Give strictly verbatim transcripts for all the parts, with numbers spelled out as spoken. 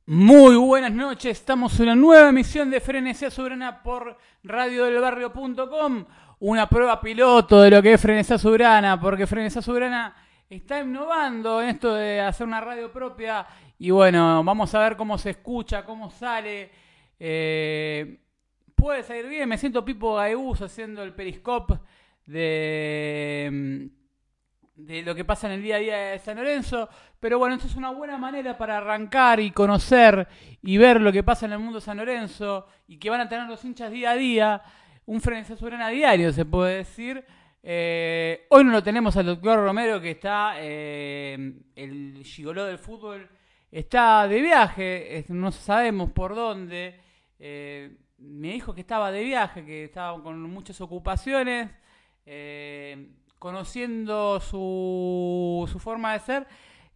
Muy buenas noches, estamos en una nueva emisión de Frenesía Soberana por radio del barrio punto com, una prueba piloto de lo que es Frenesía Soberana, porque Frenesía Soberana está innovando en esto de hacer una radio propia y bueno, vamos a ver cómo se escucha, cómo sale, eh, puede salir bien, me siento Pipo Gaibus haciendo el periscope de... de lo que pasa en el día a día de San Lorenzo, pero bueno, esto es una buena manera para arrancar y conocer y ver lo que pasa en el mundo de San Lorenzo y que van a tener los hinchas día a día, un Frenesía Soberana diario se puede decir. Eh, hoy no lo tenemos al doctor Romero que está, eh, el gigoló del fútbol, está de viaje, no sabemos por dónde, eh, me dijo que estaba de viaje, que estaba con muchas ocupaciones, eh, conociendo su, su forma de ser,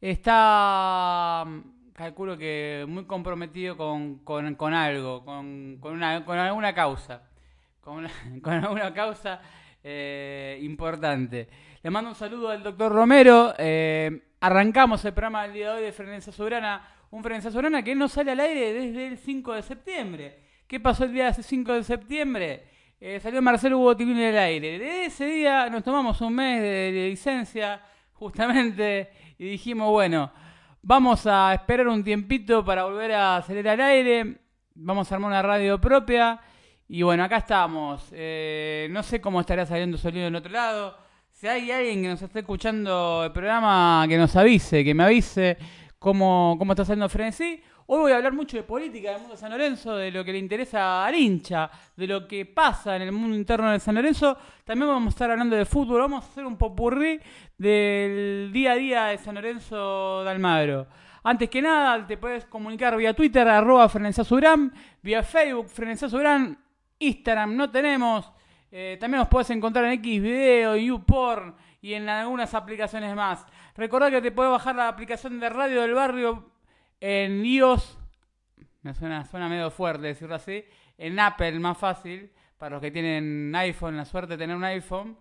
está, calculo que muy comprometido con, con, con algo, con, con, una, con alguna causa, con, una, con alguna causa eh, importante. Le mando un saludo al doctor Romero. Eh, arrancamos el programa del día de hoy de Frenesía Soberana, un Frenesía Soberana que no sale al aire desde el cinco de septiembre. ¿Qué pasó el día de ese cinco de septiembre? Eh, salió Marcelo Hugo Tilín en el aire. De ese día nos tomamos un mes de, de licencia, justamente, y dijimos, bueno, vamos a esperar un tiempito para volver a salir al aire, vamos a armar una radio propia, y bueno, acá estamos. Eh, no sé cómo estará saliendo el sonido del otro lado. Si hay alguien que nos esté escuchando el programa, que nos avise, que me avise cómo, cómo está saliendo Frenesí. Hoy voy a hablar mucho de política del mundo de San Lorenzo, de lo que le interesa al hincha, de lo que pasa en el mundo interno de San Lorenzo. También vamos a estar hablando de fútbol, vamos a hacer un popurrí del día a día de San Lorenzo de Almagro. Antes que nada, te puedes comunicar vía Twitter, arroba Frenesía Soberana, vía Facebook, Frenesía Soberana, Instagram no tenemos. Eh, también nos puedes encontrar en Xvideo, YouPorn y en algunas aplicaciones más. Recordá que te puedes bajar la aplicación de Radio del Barrio en iOS, me suena, suena medio fuerte decirlo así, en Apple más fácil, para los que tienen iPhone, la suerte de tener un iPhone,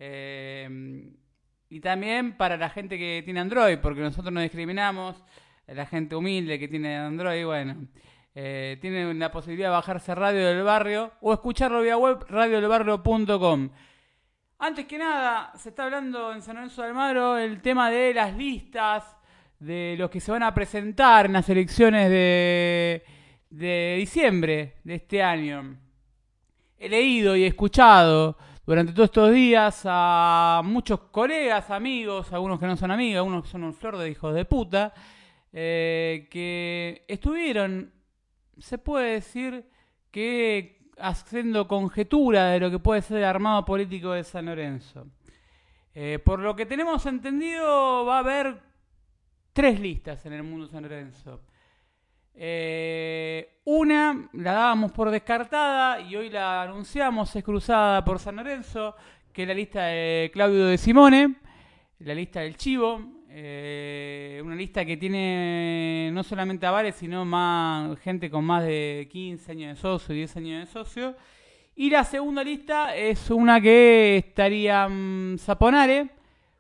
eh, y también para la gente que tiene Android, porque nosotros no discriminamos, la gente humilde que tiene Android, bueno, eh, tienen la posibilidad de bajarse Radio del Barrio o escucharlo vía web, radio del barrio punto com. Antes que nada, se está hablando en San Lorenzo de Almagro el tema de las listas de los que se van a presentar en las elecciones de, de diciembre de este año. He leído y escuchado durante todos estos días a muchos colegas, amigos, algunos que no son amigos, algunos que son un flor de hijos de puta, eh, que estuvieron, se puede decir que haciendo conjetura de lo que puede ser el armado político de San Lorenzo. Eh, por lo que tenemos entendido, va a haber tres listas en el mundo de San Lorenzo. Eh, una la dábamos por descartada y hoy la anunciamos, es cruzada por San Lorenzo, que es la lista de Claudio De Simone, la lista del Chivo, eh, una lista que tiene no solamente avales, sino más gente con más de quince años de socio, diez años de socio. Y la segunda lista es una que estaría um, Zaponare.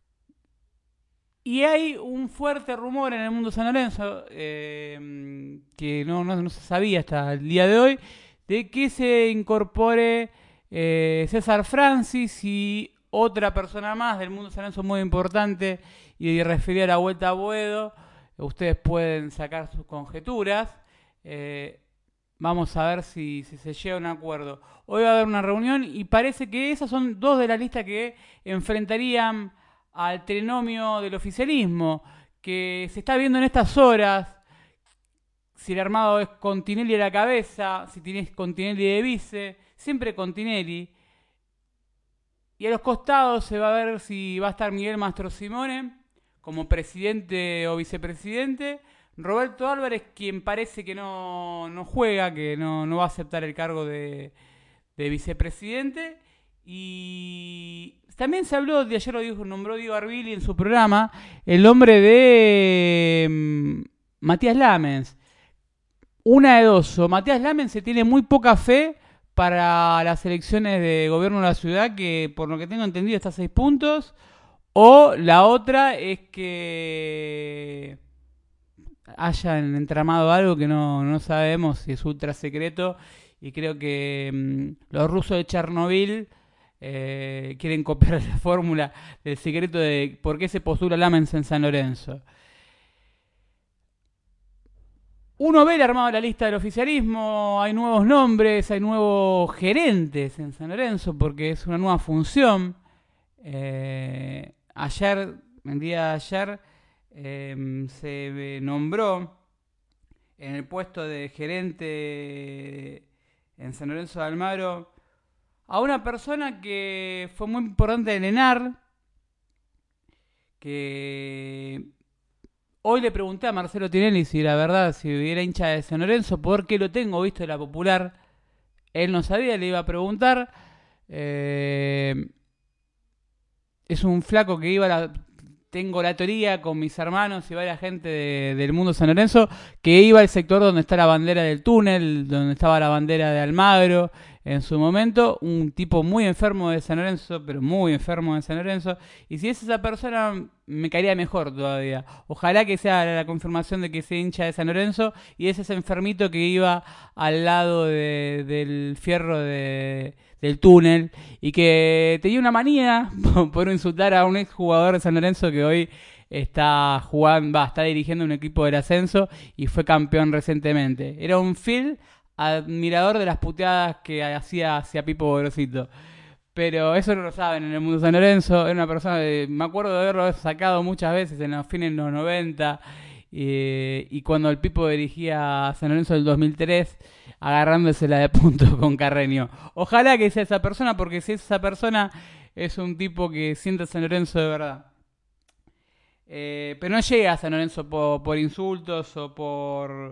Y hay un fuerte rumor en el mundo de San Lorenzo, eh, que no, no, no se sabía hasta el día de hoy, de que se incorpore eh, César Francis y otra persona más del mundo de San Lorenzo muy importante, y refería a la Vuelta a Boedo. Ustedes pueden sacar sus conjeturas. Eh, vamos a ver si, si se llega a un acuerdo. Hoy va a haber una reunión y parece que esas son dos de las listas que enfrentarían al trinomio del oficialismo, que se está viendo en estas horas, si el armado es con Tinelli a la cabeza, si tienes con Tinelli de vice, siempre con Tinelli, y a los costados se va a ver si va a estar Miguel Mastro Simone como presidente o vicepresidente, Roberto Álvarez, quien parece que no, no juega, que no, no va a aceptar el cargo de, de vicepresidente, y también se habló, de ayer lo dijo, nombró Diego Arbilli en su programa, el nombre de um, Matías Lamens. Una de dos, o Matías Lamens se tiene muy poca fe para las elecciones de gobierno de la ciudad, que por lo que tengo entendido está a seis puntos, o la otra es que hayan entramado algo que no, no sabemos si es ultra secreto, y creo que mmm, los rusos de Chernobyl eh, quieren copiar la fórmula del secreto de por qué se postula Lamens en San Lorenzo. Uno ve el armado de la lista del oficialismo, hay nuevos nombres, hay nuevos gerentes en San Lorenzo porque es una nueva función. Eh, ayer, el día de ayer, eh, se nombró en el puesto de gerente en San Lorenzo de Almagro a una persona que fue muy importante en ENAR, que hoy le pregunté a Marcelo Tinelli si la verdad, si era hincha de San Lorenzo, porque lo tengo visto de la Popular. Él no sabía, le iba a preguntar. Eh, es un flaco que iba a la... Tengo la teoría con mis hermanos y varias gente de, del mundo San Lorenzo, que iba al sector donde está la bandera del túnel, donde estaba la bandera de Almagro en su momento. Un tipo muy enfermo de San Lorenzo, pero muy enfermo de San Lorenzo. Y si es esa persona, me caería mejor todavía. Ojalá que sea la confirmación de que sea hincha de San Lorenzo y es ese enfermito que iba al lado de, del fierro de... del túnel, y que tenía una manía por insultar a un ex jugador de San Lorenzo que hoy está jugando, va, está dirigiendo un equipo del ascenso y fue campeón recientemente. Era un fiel admirador de las puteadas que hacía hacia Pipo Gorosito. Pero eso no lo saben en el mundo de San Lorenzo. Era una persona de, me acuerdo de haberlo sacado muchas veces en los fines de los noventa, y, y cuando el Pipo dirigía San Lorenzo del dos mil tres, agarrándosela de punto con Carreño. Ojalá que sea esa persona, porque si es esa persona, es un tipo que siente a San Lorenzo de verdad. Eh, pero no llega a San Lorenzo por, por insultos o por,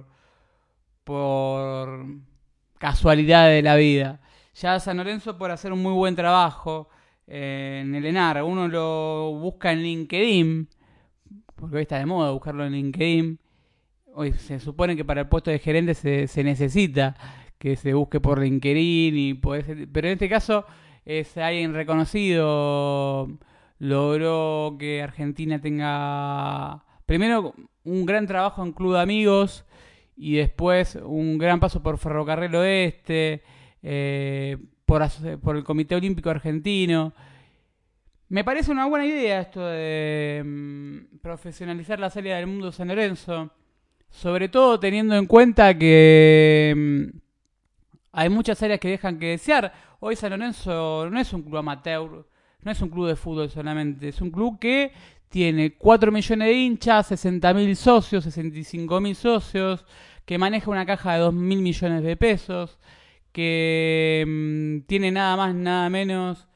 por casualidad de la vida. Ya a San Lorenzo por hacer un muy buen trabajo eh, en el ENAR. Uno lo busca en LinkedIn, porque hoy está de moda buscarlo en LinkedIn. Hoy se supone que para el puesto de gerente se, se necesita que se busque por LinkedIn, y podés, pero en este caso es alguien reconocido. Logró que Argentina tenga primero un gran trabajo en Club de Amigos y después un gran paso por Ferrocarril Oeste, eh, por, por el Comité Olímpico Argentino. Me parece una buena idea esto de um, profesionalizar la salida del mundo San Lorenzo. Sobre todo teniendo en cuenta que mmm, hay muchas áreas que dejan que desear. Hoy San Lorenzo no es un club amateur, no es un club de fútbol solamente. Es un club que tiene cuatro millones de hinchas, sesenta mil socios, sesenta y cinco mil socios, que maneja una caja de dos mil millones de pesos, que mmm, tiene nada más, nada menos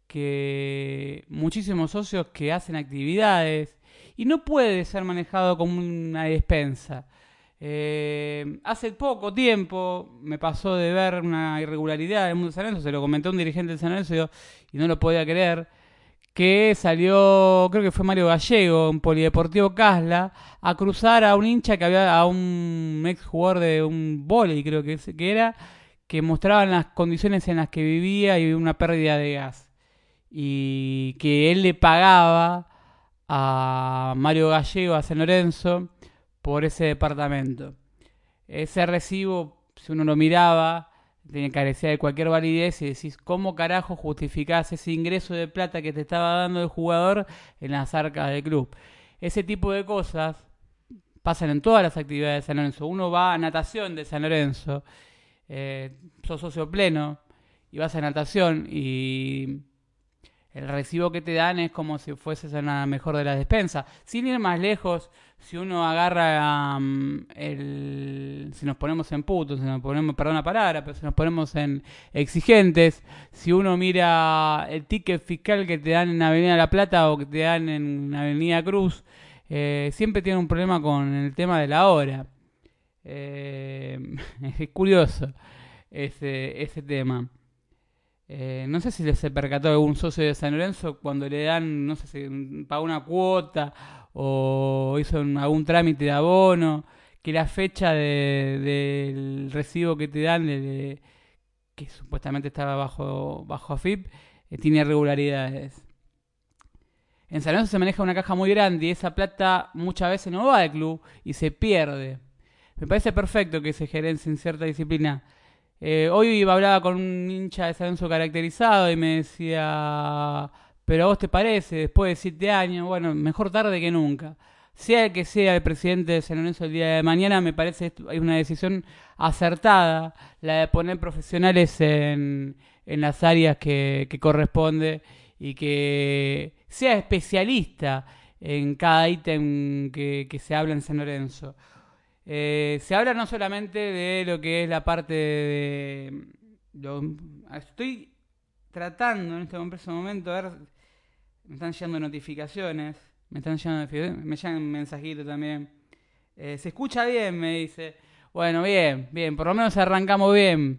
que muchísimos socios que hacen actividades. Y no puede ser manejado como una despensa. Eh, hace poco tiempo me pasó de ver una irregularidad del mundo de San Lorenzo, se lo comenté a un dirigente de San Lorenzo y no lo podía creer, que salió, creo que fue Mario Gallego, un polideportivo Casla, a cruzar a un hincha que había, a un ex jugador de un vóley, creo que, que era, que mostraban las condiciones en las que vivía y una pérdida de gas. Y que él le pagaba a Mario Gallego, a San Lorenzo, por ese departamento. Ese recibo, si uno lo miraba, tenía carecía de cualquier validez y decís, ¿cómo carajo justificás ese ingreso de plata que te estaba dando el jugador en las arcas del club? Ese tipo de cosas pasan en todas las actividades de San Lorenzo. Uno va a natación de San Lorenzo, eh, sos socio pleno, y vas a natación y el recibo que te dan es como si fueses a la mejor de las despensas. Sin ir más lejos, si uno agarra um, el... Si nos ponemos en putos, si nos ponemos, perdón la palabra, pero si nos ponemos en exigentes, si uno mira el ticket fiscal que te dan en Avenida La Plata o que te dan en Avenida Cruz, eh, siempre tiene un problema con el tema de la hora. Eh, es curioso ese, ese tema. Eh, no sé si se percató algún socio de San Lorenzo cuando le dan, no sé si pagó una cuota o hizo un, algún trámite de abono, que la fecha de, del recibo que te dan, de, de, que supuestamente estaba bajo, bajo A F I P, eh, tiene irregularidades. En San Lorenzo se maneja una caja muy grande y esa plata muchas veces no va al club y se pierde. Me parece perfecto que se gerencie en cierta disciplina. Eh, hoy hablaba con un hincha de San Lorenzo caracterizado y me decía, pero a vos te parece, después de siete años, bueno, mejor tarde que nunca. Sea el que sea el presidente de San Lorenzo el día de mañana, me parece que hay una decisión acertada, la de poner profesionales en, en las áreas que, que corresponde y que sea especialista en cada ítem que, que se habla en San Lorenzo. Eh, se habla no solamente de lo que es la parte de... Lo, estoy tratando en este momento, a ver, me están llegando notificaciones, me están llegando, me llegan mensajitos también. Eh, se escucha bien, me dice. Bueno, bien, bien, por lo menos arrancamos bien.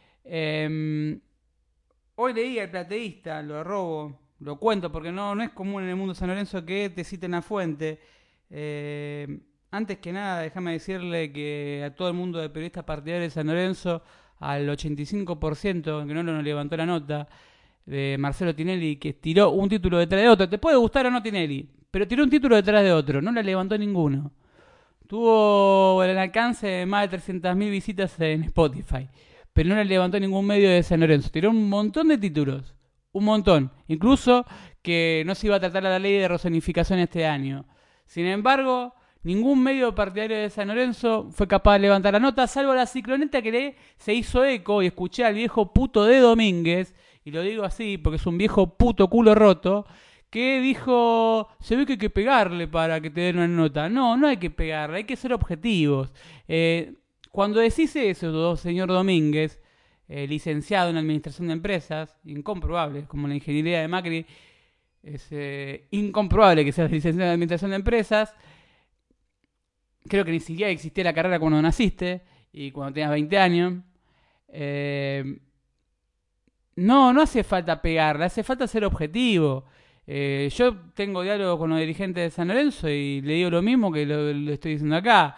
Eh, hoy leí al plateísta, lo robo, lo cuento porque no, no es común en el mundo San Lorenzo que te citen a fuente. Eh, antes que nada, déjame decirle que a todo el mundo de periodistas partidarios de San Lorenzo, al ochenta y cinco por ciento, que no nos levantó la nota, de Marcelo Tinelli, que tiró un título detrás de otro. Te puede gustar o no Tinelli, pero tiró un título detrás de otro, no la levantó ninguno. Tuvo el alcance de más de trescientas mil visitas en Spotify, pero no la levantó ningún medio de San Lorenzo. Tiró un montón de títulos, un montón. Incluso que no se iba a tratar la ley de rezonificación este año. Sin embargo, ningún medio partidario de San Lorenzo fue capaz de levantar la nota, salvo la Cicloneta, que le se hizo eco y escuché al viejo puto de Domínguez, y lo digo así porque es un viejo puto culo roto, que dijo, se ve que hay que pegarle para que te den una nota. No, no hay que pegarle, hay que ser objetivos. Eh, cuando decís eso, señor Domínguez, eh, licenciado en Administración de Empresas, incomprobable, como la ingeniería de Macri, es eh, incomprobable que seas licenciado en Administración de Empresas. Creo que ni siquiera existía la carrera cuando naciste y cuando tenías veinte años. Eh, no, no hace falta pegarle, hace falta ser objetivo. Eh, yo tengo diálogo con los dirigentes de San Lorenzo y le digo lo mismo que lo, lo estoy diciendo acá.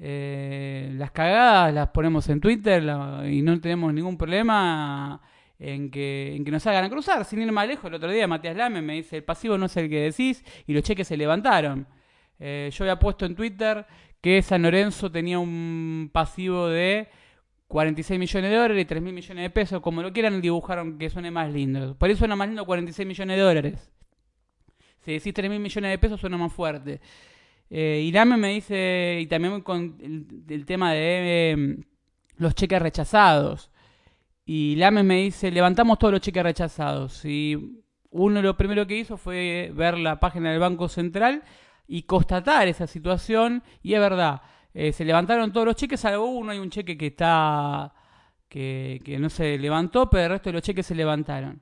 Eh, las cagadas las ponemos en Twitter la, y no tenemos ningún problema en que, en que nos hagan cruzar. Sin ir más lejos, el otro día Matías Lame me dice, el pasivo no es el que decís y los cheques se levantaron. Eh, yo había puesto en Twitter que San Lorenzo tenía un pasivo de cuarenta y seis millones de dólares y tres mil millones de pesos. Como lo quieran dibujaron que suene más lindo. Por eso suena más lindo cuarenta y seis millones de dólares. Si decís tres mil millones de pesos suena más fuerte. Eh, y Lame me dice, y también con el, el tema de eh, los cheques rechazados. Y Lame me dice, levantamos todos los cheques rechazados. Y uno de lo primero que hizo fue ver la página del Banco Central y constatar esa situación. Y es verdad, eh, se levantaron todos los cheques, salvo uno, hay un cheque que está que, que no se levantó, pero el resto de los cheques se levantaron.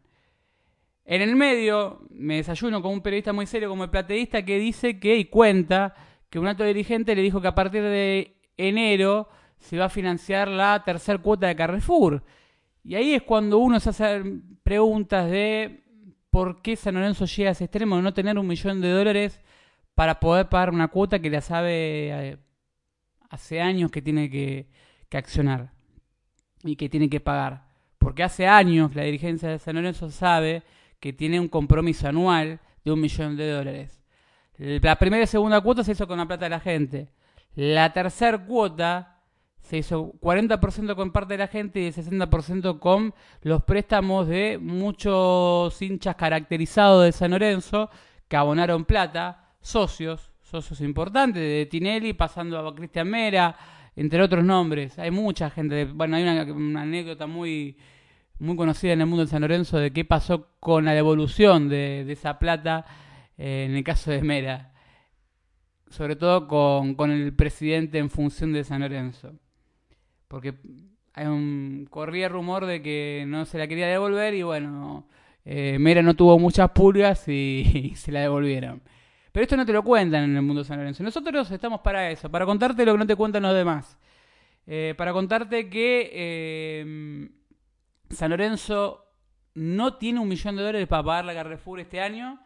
En el medio, me desayuno con un periodista muy serio como el plateísta que dice que, y cuenta, que un alto dirigente le dijo que a partir de enero se va a financiar la tercer cuota de Carrefour. Y ahí es cuando uno se hace preguntas de por qué San Lorenzo llega a ese extremo de no tener un millón de dólares para poder pagar una cuota que la sabe eh, hace años que tiene que, que accionar y que tiene que pagar. Porque hace años la dirigencia de San Lorenzo sabe que tiene un compromiso anual de un millón de dólares. La primera y segunda cuota se hizo con la plata de la gente. La tercera cuota se hizo cuarenta por ciento con parte de la gente y el sesenta por ciento con los préstamos de muchos hinchas caracterizados de San Lorenzo que abonaron plata, socios, socios importantes, de Tinelli pasando a Cristian Mera, entre otros nombres. Hay mucha gente. Bueno, hay una, una anécdota muy... muy conocida en el mundo de San Lorenzo de qué pasó con la devolución de, de esa plata eh, en el caso de Mera, sobre todo con, con el presidente en función de San Lorenzo, porque hay un, corría rumor de que no se la quería devolver y bueno, eh, Mera no tuvo muchas pulgas y, y se la devolvieron. Pero esto no te lo cuentan en el mundo de San Lorenzo. Nosotros estamos para eso, para contarte lo que no te cuentan los demás, eh, para contarte que eh, San Lorenzo no tiene un millón de dólares para pagar la Carrefour este año.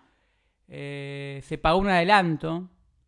Eh, se pagó un adelanto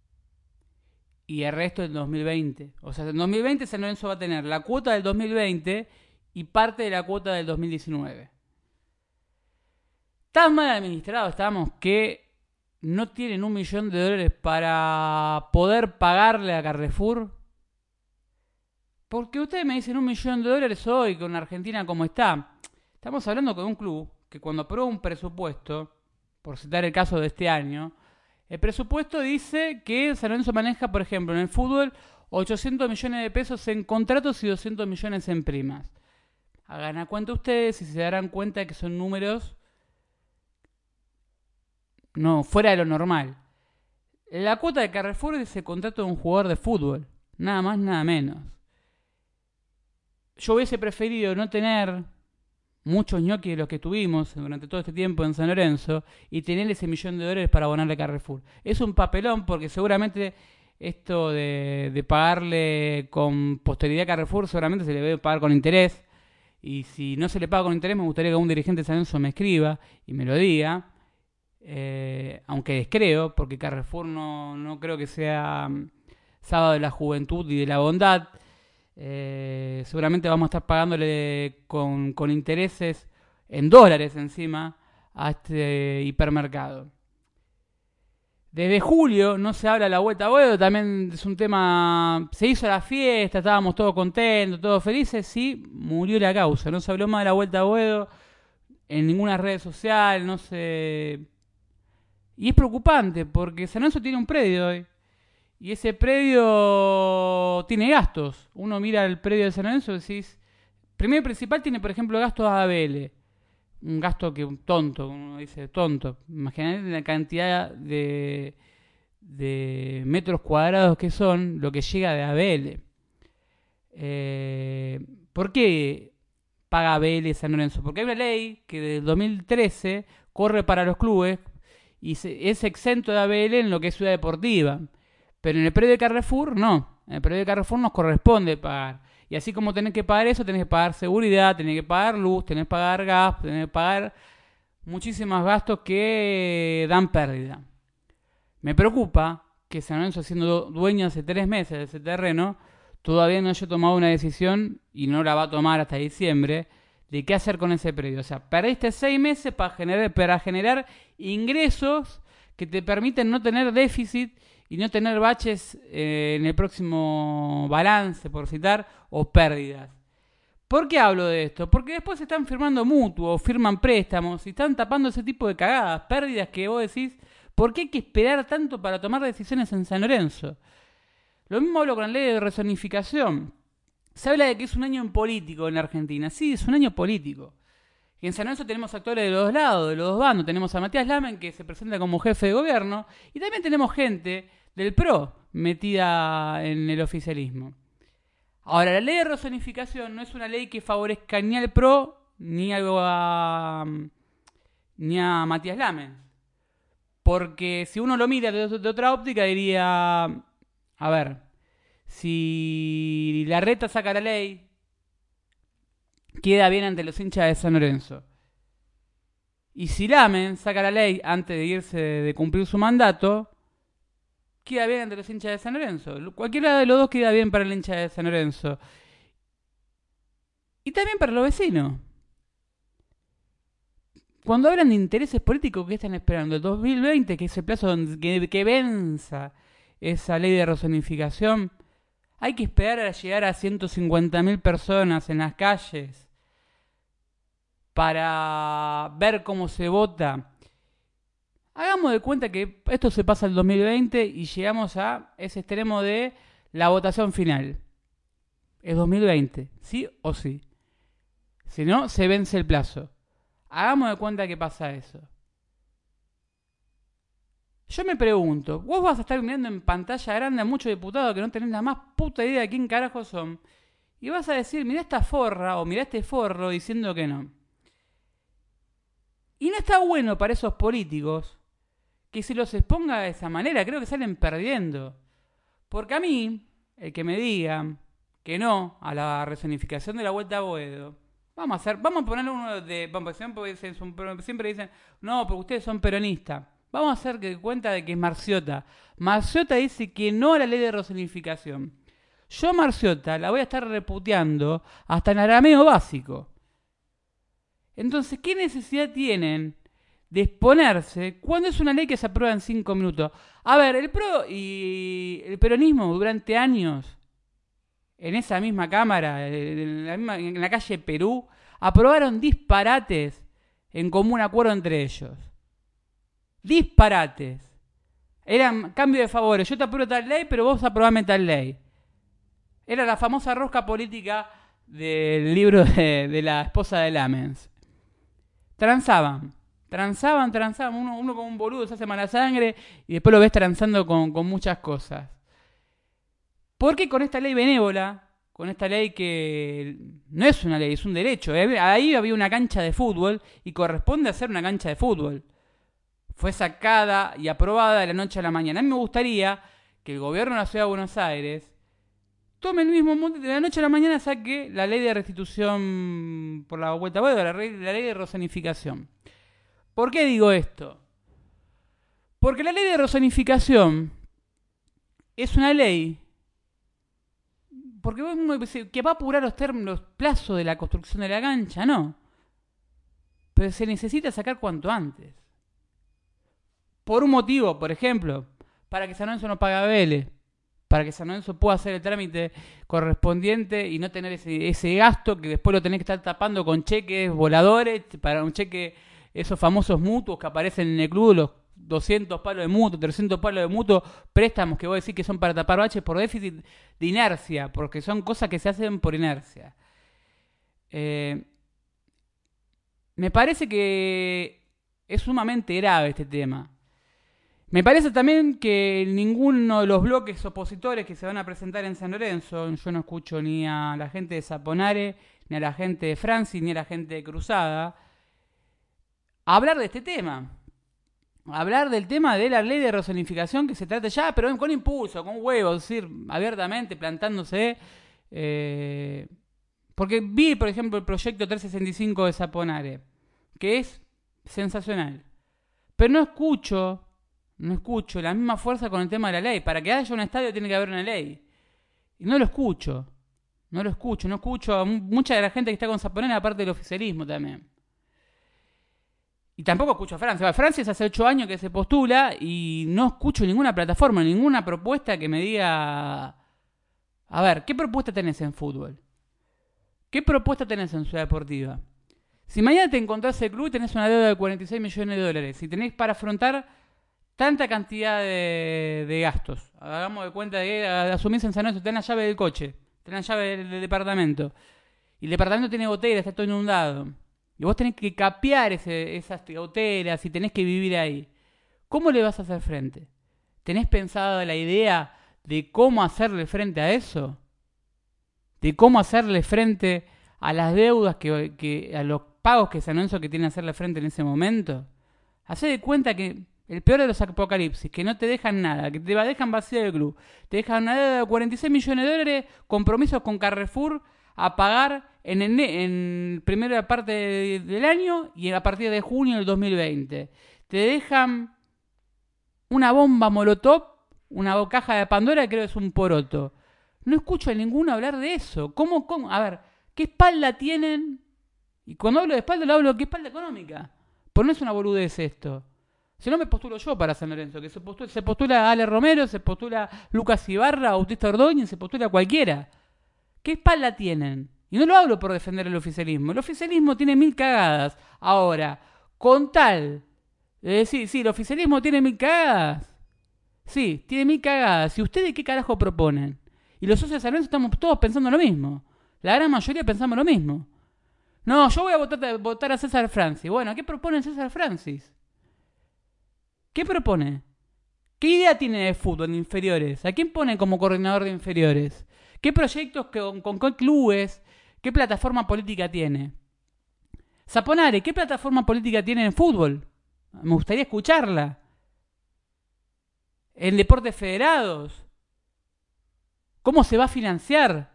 y el resto del dos mil veinte. O sea, en dos mil veinte San Lorenzo va a tener la cuota del dos mil veinte y parte de la cuota del dos mil diecinueve. Tan mal administrado estamos que no tienen un millón de dólares para poder pagarle a Carrefour? Porque ustedes me dicen un millón de dólares hoy con Argentina como está. Estamos hablando con un club que cuando aprueba un presupuesto, por citar el caso de este año, el presupuesto dice que San Lorenzo maneja, por ejemplo, en el fútbol, ochocientos millones de pesos en contratos y doscientos millones en primas. Hagan a cuenta ustedes y se darán cuenta que son números no fuera de lo normal. La cuota de Carrefour es el contrato de un jugador de fútbol, nada más, nada menos. Yo hubiese preferido no tener muchos ñoquis de los que tuvimos durante todo este tiempo en San Lorenzo y tener ese millón de dólares para abonarle a Carrefour. Es un papelón porque seguramente esto de, de pagarle con posterioridad a Carrefour seguramente se le debe pagar con interés. Y si no se le paga con interés, me gustaría que un dirigente de San Lorenzo me escriba y me lo diga. Eh, aunque descreo, porque Carrefour no, no creo que sea um, sábado de la juventud y de la bondad. Eh, seguramente vamos a estar pagándole con, con intereses en dólares encima a este hipermercado. Desde julio no se habla de la Vuelta a Boedo, también es un tema, se hizo la fiesta, estábamos todos contentos, todos felices, sí, murió la causa, no se habló más de la Vuelta a Boedo en ninguna red social, no se... Y es preocupante porque San Lorenzo tiene un predio hoy y ese predio tiene gastos. Uno mira el predio de San Lorenzo y decís, primero y principal tiene por ejemplo gastos A B L. Un gasto que un tonto, uno dice tonto. Imagínate la cantidad de, de metros cuadrados que son lo que llega de A B L. Eh, ¿Por qué paga A B L San Lorenzo? Porque hay una ley que desde el dos mil trece corre para los clubes y se, es exento de A B L en lo que es ciudad deportiva. Pero en el predio de Carrefour no. En el predio de Carrefour nos corresponde pagar. Y así como tenés que pagar eso, tenés que pagar seguridad, tenés que pagar luz, tenés que pagar gas, tenés que pagar muchísimos gastos que dan pérdida. Me preocupa que San Lorenzo, siendo dueño hace tres meses de ese terreno, todavía no haya tomado una decisión, y no la va a tomar hasta diciembre, de qué hacer con ese predio. O sea, perdiste seis meses para generar, para generar ingresos que te permiten no tener déficit y no tener baches eh, en el próximo balance, por citar, o pérdidas. ¿Por qué hablo de esto? Porque después se están firmando mutuos, firman préstamos y están tapando ese tipo de cagadas, pérdidas que vos decís, ¿por qué hay que esperar tanto para tomar decisiones en San Lorenzo? Lo mismo hablo con la ley de rezonificación. Se habla de que es un año político en la Argentina. Sí, es un año político. En San Lorenzo tenemos actores de los dos lados, de los dos bandos. Tenemos a Matías Lamen, que se presenta como jefe de gobierno, y también tenemos gente del P R O metida en el oficialismo. Ahora, la ley de rezonificación no es una ley que favorezca ni al P R O ni a, ni a Matías Lamen. Porque si uno lo mira de, de otra óptica, diría, a ver, si Larreta saca la ley, queda bien ante los hinchas de San Lorenzo. Y si Lamen saca la ley antes de irse de cumplir su mandato, queda bien ante los hinchas de San Lorenzo. Cualquiera de los dos queda bien para el hincha de San Lorenzo. Y también para los vecinos. Cuando hablan de intereses políticos, ¿qué están esperando? El dos mil veinte, que es el plazo donde, que, que venza esa ley de rezonificación. Hay que esperar a llegar a ciento cincuenta mil personas en las calles para ver cómo se vota. Hagamos de cuenta que esto se pasa el dos mil veinte y llegamos a ese extremo de la votación final. Es dos mil veinte, sí o sí. Si no, se vence el plazo. Hagamos de cuenta que pasa eso. Yo me pregunto, vos vas a estar mirando en pantalla grande a muchos diputados que no tenés la más puta idea de quién carajo son, y vas a decir, mirá esta forra o mirá este forro diciendo que no. Y no está bueno para esos políticos que se los exponga de esa manera. Creo que salen perdiendo. Porque a mí, el que me diga que no a la rezonificación de la Vuelta a Boedo, vamos a hacer, vamos a ponerle uno de, vamos, siempre dicen, siempre dicen, no, porque ustedes son peronistas. Vamos a hacer que cuenta de que es Marciota. Marciota dice que no a la ley de rezonificación. Yo a Marciota la voy a estar reputeando hasta en arameo básico. Entonces, ¿qué necesidad tienen de exponerse cuando es una ley que se aprueba en cinco minutos. A ver, el PRO y el peronismo durante años, en esa misma Cámara, en la, misma, en la calle Perú, aprobaron disparates en común acuerdo entre ellos. Disparates. Eran cambio de favores. Yo te apruebo tal ley, pero vos aprobame tal ley. Era la famosa rosca política del libro de, de la esposa de Lamens. Transaban. Transaban, transaban. Uno, uno como un boludo se hace mala sangre y después lo ves transando con, con muchas cosas. Porque con esta ley benévola, con esta ley que no es una ley, es un derecho. ¿eh? Ahí había una cancha de fútbol y corresponde hacer una cancha de fútbol. Fue sacada y aprobada de la noche a la mañana. A mí me gustaría que el gobierno de la Ciudad de Buenos Aires tome el mismo monte, de la noche a la mañana saque la ley de restitución por la vuelta, bueno, la, ley, la ley de rozonificación. ¿Por qué digo esto? Porque la ley de rozonificación es una ley porque uno dice que va a apurar los términos, los plazos de la construcción de la cancha, no. Pero se necesita sacar cuanto antes. Por un motivo, por ejemplo, para que San Lorenzo no pague a Vélez, para que San Lorenzo pueda hacer el trámite correspondiente y no tener ese, ese gasto que después lo tenés que estar tapando con cheques voladores, para un cheque, esos famosos mutuos que aparecen en el club, los doscientos palos de mutuo, trescientos palos de mutuo, préstamos que voy a decir que son para tapar baches por déficit de inercia, porque son cosas que se hacen por inercia. Eh, me parece que es sumamente grave este tema. Me parece también que ninguno de los bloques opositores que se van a presentar en San Lorenzo, yo no escucho ni a la gente de Saponare, ni a la gente de Francis, ni a la gente de Cruzada, hablar de este tema. Hablar del tema de la ley de rezonificación que se trata ya, pero con impulso, con huevos, es decir, abiertamente, plantándose. Eh, porque vi, por ejemplo, el proyecto trescientos sesenta y cinco de Saponare, que es sensacional. Pero no escucho... No escucho la misma fuerza con el tema de la ley. Para que haya un estadio tiene que haber una ley. Y no lo escucho. No lo escucho. No escucho a mucha de la gente que está con Saponare, aparte del oficialismo también. Y tampoco escucho a Francia. Francia hace ocho años que se postula y no escucho ninguna plataforma, ninguna propuesta que me diga... A ver, ¿qué propuesta tenés en fútbol? ¿Qué propuesta tenés en Ciudad Deportiva? Si mañana te encontrás el club y tenés una deuda de cuarenta y seis millones de dólares y tenés para afrontar tanta cantidad de, de gastos. Hagamos de cuenta de que asumís en San Lorenzo, tenés la llave del coche, tenés la llave del, del departamento. Y el departamento tiene goteras, está todo inundado. Y vos tenés que capear ese, esas goteras y tenés que vivir ahí. ¿Cómo le vas a hacer frente? ¿Tenés pensado la idea de cómo hacerle frente a eso? ¿De cómo hacerle frente a las deudas, que, que a los pagos que San Lorenzo que tiene que hacerle frente en ese momento? Hacé de cuenta que el peor de los apocalipsis, que no te dejan nada, que te dejan vacío el club, te dejan una deuda de cuarenta y seis millones de dólares, compromisos con Carrefour a pagar en, en, en primera parte de, del año y a partir de junio del dos mil veinte. Te dejan una bomba molotov, una caja de Pandora, creo que es un poroto. No escucho a ninguno hablar de eso. ¿Cómo, cómo? A ver, ¿qué espalda tienen? Y cuando hablo de espalda, lo hablo de qué espalda económica. Pues no es una boludez esto. Si no me postulo yo para San Lorenzo, que se postula, se postula Ale Romero, se postula Lucas Ibarra, Bautista Ordóñez, se postula cualquiera. ¿Qué espalda tienen? Y no lo hablo por defender el oficialismo. El oficialismo tiene mil cagadas. Ahora, con tal de decir, sí, el oficialismo tiene mil cagadas. Sí, tiene mil cagadas. ¿Y ustedes qué carajo proponen? Y los socios de San Lorenzo estamos todos pensando lo mismo. La gran mayoría pensamos lo mismo. No, yo voy a votar, votar a César Francis. Bueno, ¿qué propone César Francis? ¿Qué propone? ¿Qué idea tiene de fútbol de inferiores? ¿A quién pone como coordinador de inferiores? ¿Qué proyectos con, con qué clubes? ¿Qué plataforma política tiene? Saponare, ¿qué plataforma política tiene en fútbol? Me gustaría escucharla. ¿En deportes federados? ¿Cómo se va a financiar?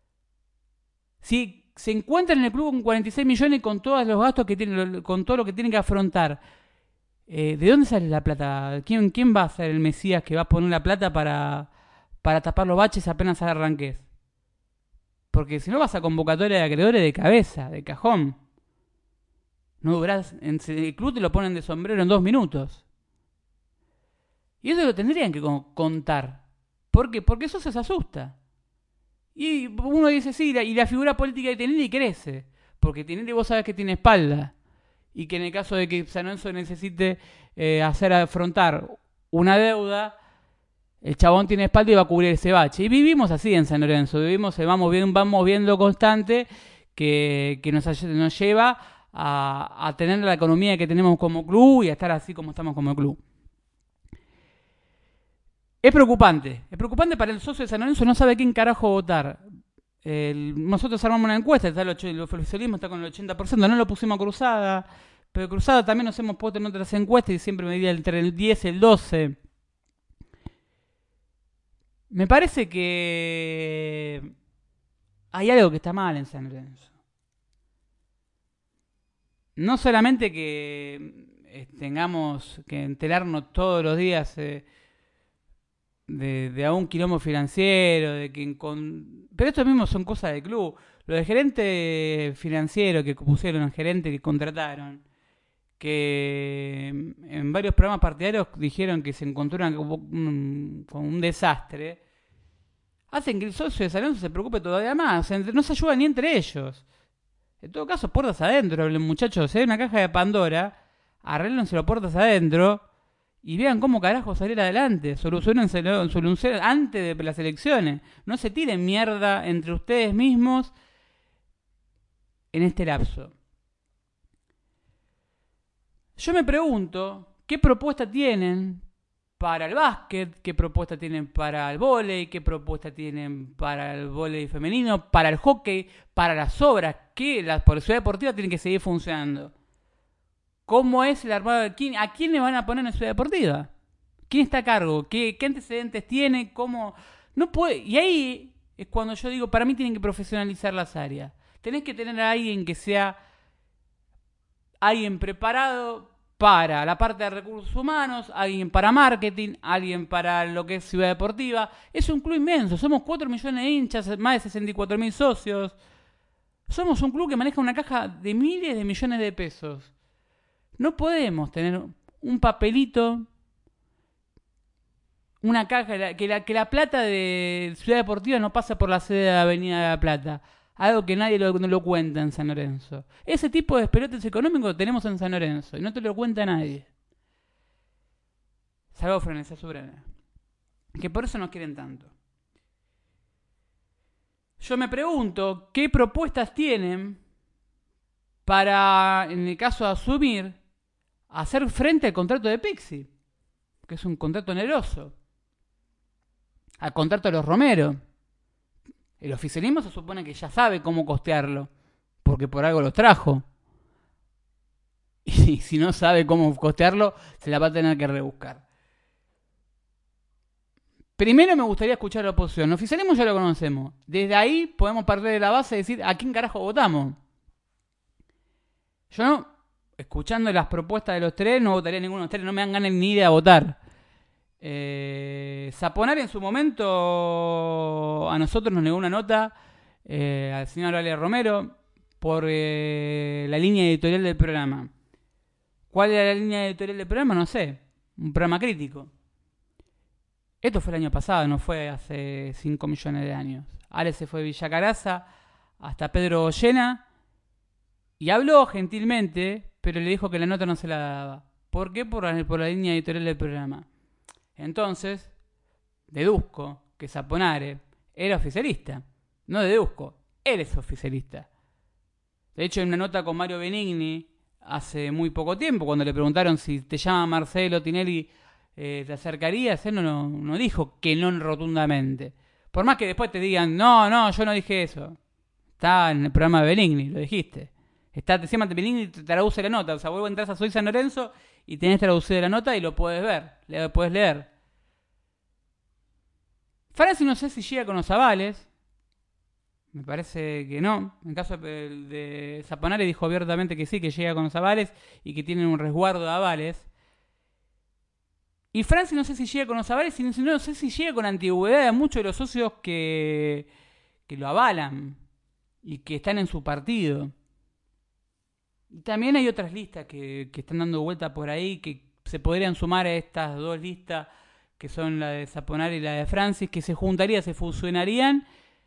Si se encuentra en el club con cuarenta y seis millones y con todos los gastos que tiene, con todo lo que tiene que afrontar, Eh, ¿de dónde sale la plata? ¿Quién, ¿Quién va a ser el Mesías que va a poner la plata para, para tapar los baches apenas arranques? Porque si no vas a convocatoria de acreedores de cabeza, de cajón. No durás, en el club te lo ponen de sombrero en dos minutos. Y eso lo tendrían que contar. ¿Por qué? Porque eso se asusta. Y uno dice, sí, y la figura política de Tinelli crece. Porque Tinelli vos sabés que tiene espalda. Y que en el caso de que San Lorenzo necesite eh, hacer afrontar una deuda, el chabón tiene espalda y va a cubrir ese bache. Y vivimos así en San Lorenzo. Vivimos, vamos viendo, vamos viendo constante que, que nos, nos lleva a, a tener la economía que tenemos como club y a estar así como estamos como club. Es preocupante, es preocupante para el socio de San Lorenzo, no sabe quién carajo votar. El, nosotros armamos una encuesta, está el, el oficialismo está con el ochenta por ciento, no lo pusimos a Cruzada, pero Cruzada también nos hemos puesto en otras encuestas y siempre medía entre el diez y el doce. Me parece que hay algo que está mal en San Lorenzo. No solamente que eh, tengamos que enterarnos todos los días... Eh, De, de a un quilombo financiero, de que con... pero esto mismo son cosas del club. Lo del gerente financiero que pusieron, el gerente que contrataron, que en varios programas partidarios dijeron que se encontraron con un, con un desastre, hacen que el socio de San Lorenzo se preocupe todavía más. O sea, no se ayudan ni entre ellos. En todo caso, puertas adentro, muchachos. Si hay una caja de Pandora, arréglenselo puertas adentro. Y vean cómo carajo salir adelante. Solucionenselo, solucionen antes de las elecciones. No se tiren mierda entre ustedes mismos en este lapso. Yo me pregunto, ¿qué propuesta tienen para el básquet? ¿Qué propuesta tienen para el vóley? ¿Qué propuesta tienen para el vóley femenino? ¿Para el hockey? ¿Para las obras? ¿Qué? La Ciudad Deportiva tiene que seguir funcionando. ¿Cómo es el armado de quién? ¿A quién le van a poner en Ciudad Deportiva? ¿Quién está a cargo? ¿Qué, qué antecedentes tiene? ¿Cómo? No puede. Y ahí es cuando yo digo, para mí tienen que profesionalizar las áreas. Tenés que tener a alguien que sea alguien preparado para la parte de recursos humanos, alguien para marketing, alguien para lo que es Ciudad Deportiva. Es un club inmenso. Somos cuatro millones de hinchas, más de sesenta y cuatro mil socios. Somos un club que maneja una caja de miles de millones de pesos. No podemos tener un papelito, una caja, que la, que la plata de Ciudad Deportiva no pasa por la sede de la Avenida de la Plata. Algo que nadie lo, no lo cuenta en San Lorenzo. Ese tipo de despelotes económicos tenemos en San Lorenzo y no te lo cuenta nadie. Salvo Frenesá Soberana. Que por eso nos quieren tanto. Yo me pregunto, ¿qué propuestas tienen para, en el caso de asumir, hacer frente al contrato de Pixi, que es un contrato oneroso, al contrato de los Romero? El oficialismo se supone que ya sabe cómo costearlo, porque por algo los trajo. Y si no sabe cómo costearlo, se la va a tener que rebuscar. Primero me gustaría escuchar a la oposición. El oficialismo ya lo conocemos. Desde ahí podemos partir de la base y decir a quién carajo votamos. Yo no... Escuchando las propuestas de los tres, no votaría ninguno de los tres, no me dan ganas ni de ir a votar. Eh, Zaponari en su momento a nosotros nos negó una nota, eh, al señor Ale Romero, por eh, la línea editorial del programa. ¿Cuál era la línea editorial del programa? No sé. Un programa crítico. Esto fue el año pasado, no fue hace cinco millones de años. Ale se fue de Villa Caraza hasta Pedro Goyena y habló gentilmente, pero le dijo que la nota no se la daba. ¿Por qué? Por la, por la línea editorial del programa. Entonces, deduzco que Zaponare era oficialista. No deduzco, él es oficialista. De hecho, en una nota con Mario Benigni hace muy poco tiempo, cuando le preguntaron si te llama Marcelo Tinelli, eh, ¿te acercarías? Él no, no, no dijo que no rotundamente. Por más que después te digan, no, no, yo no dije eso. Está en el programa de Benigni, lo dijiste. Está, te llama Benigni y te traduce la nota. O sea, vos entras a Soy San Lorenzo y tenés traducida la nota y lo puedes ver, le puedes leer. Franci no sé si llega con los avales. Me parece que no. En caso de, de Zaponare dijo abiertamente que sí, que llega con los avales y que tienen un resguardo de avales. Y Franci no sé si llega con los avales y no sé si llega con antigüedad de muchos de los socios que, que lo avalan y que están en su partido. Y también hay otras listas que, que están dando vuelta por ahí que se podrían sumar a estas dos listas que son la de Zaponari y la de Francis, que se juntarían, se fusionarían,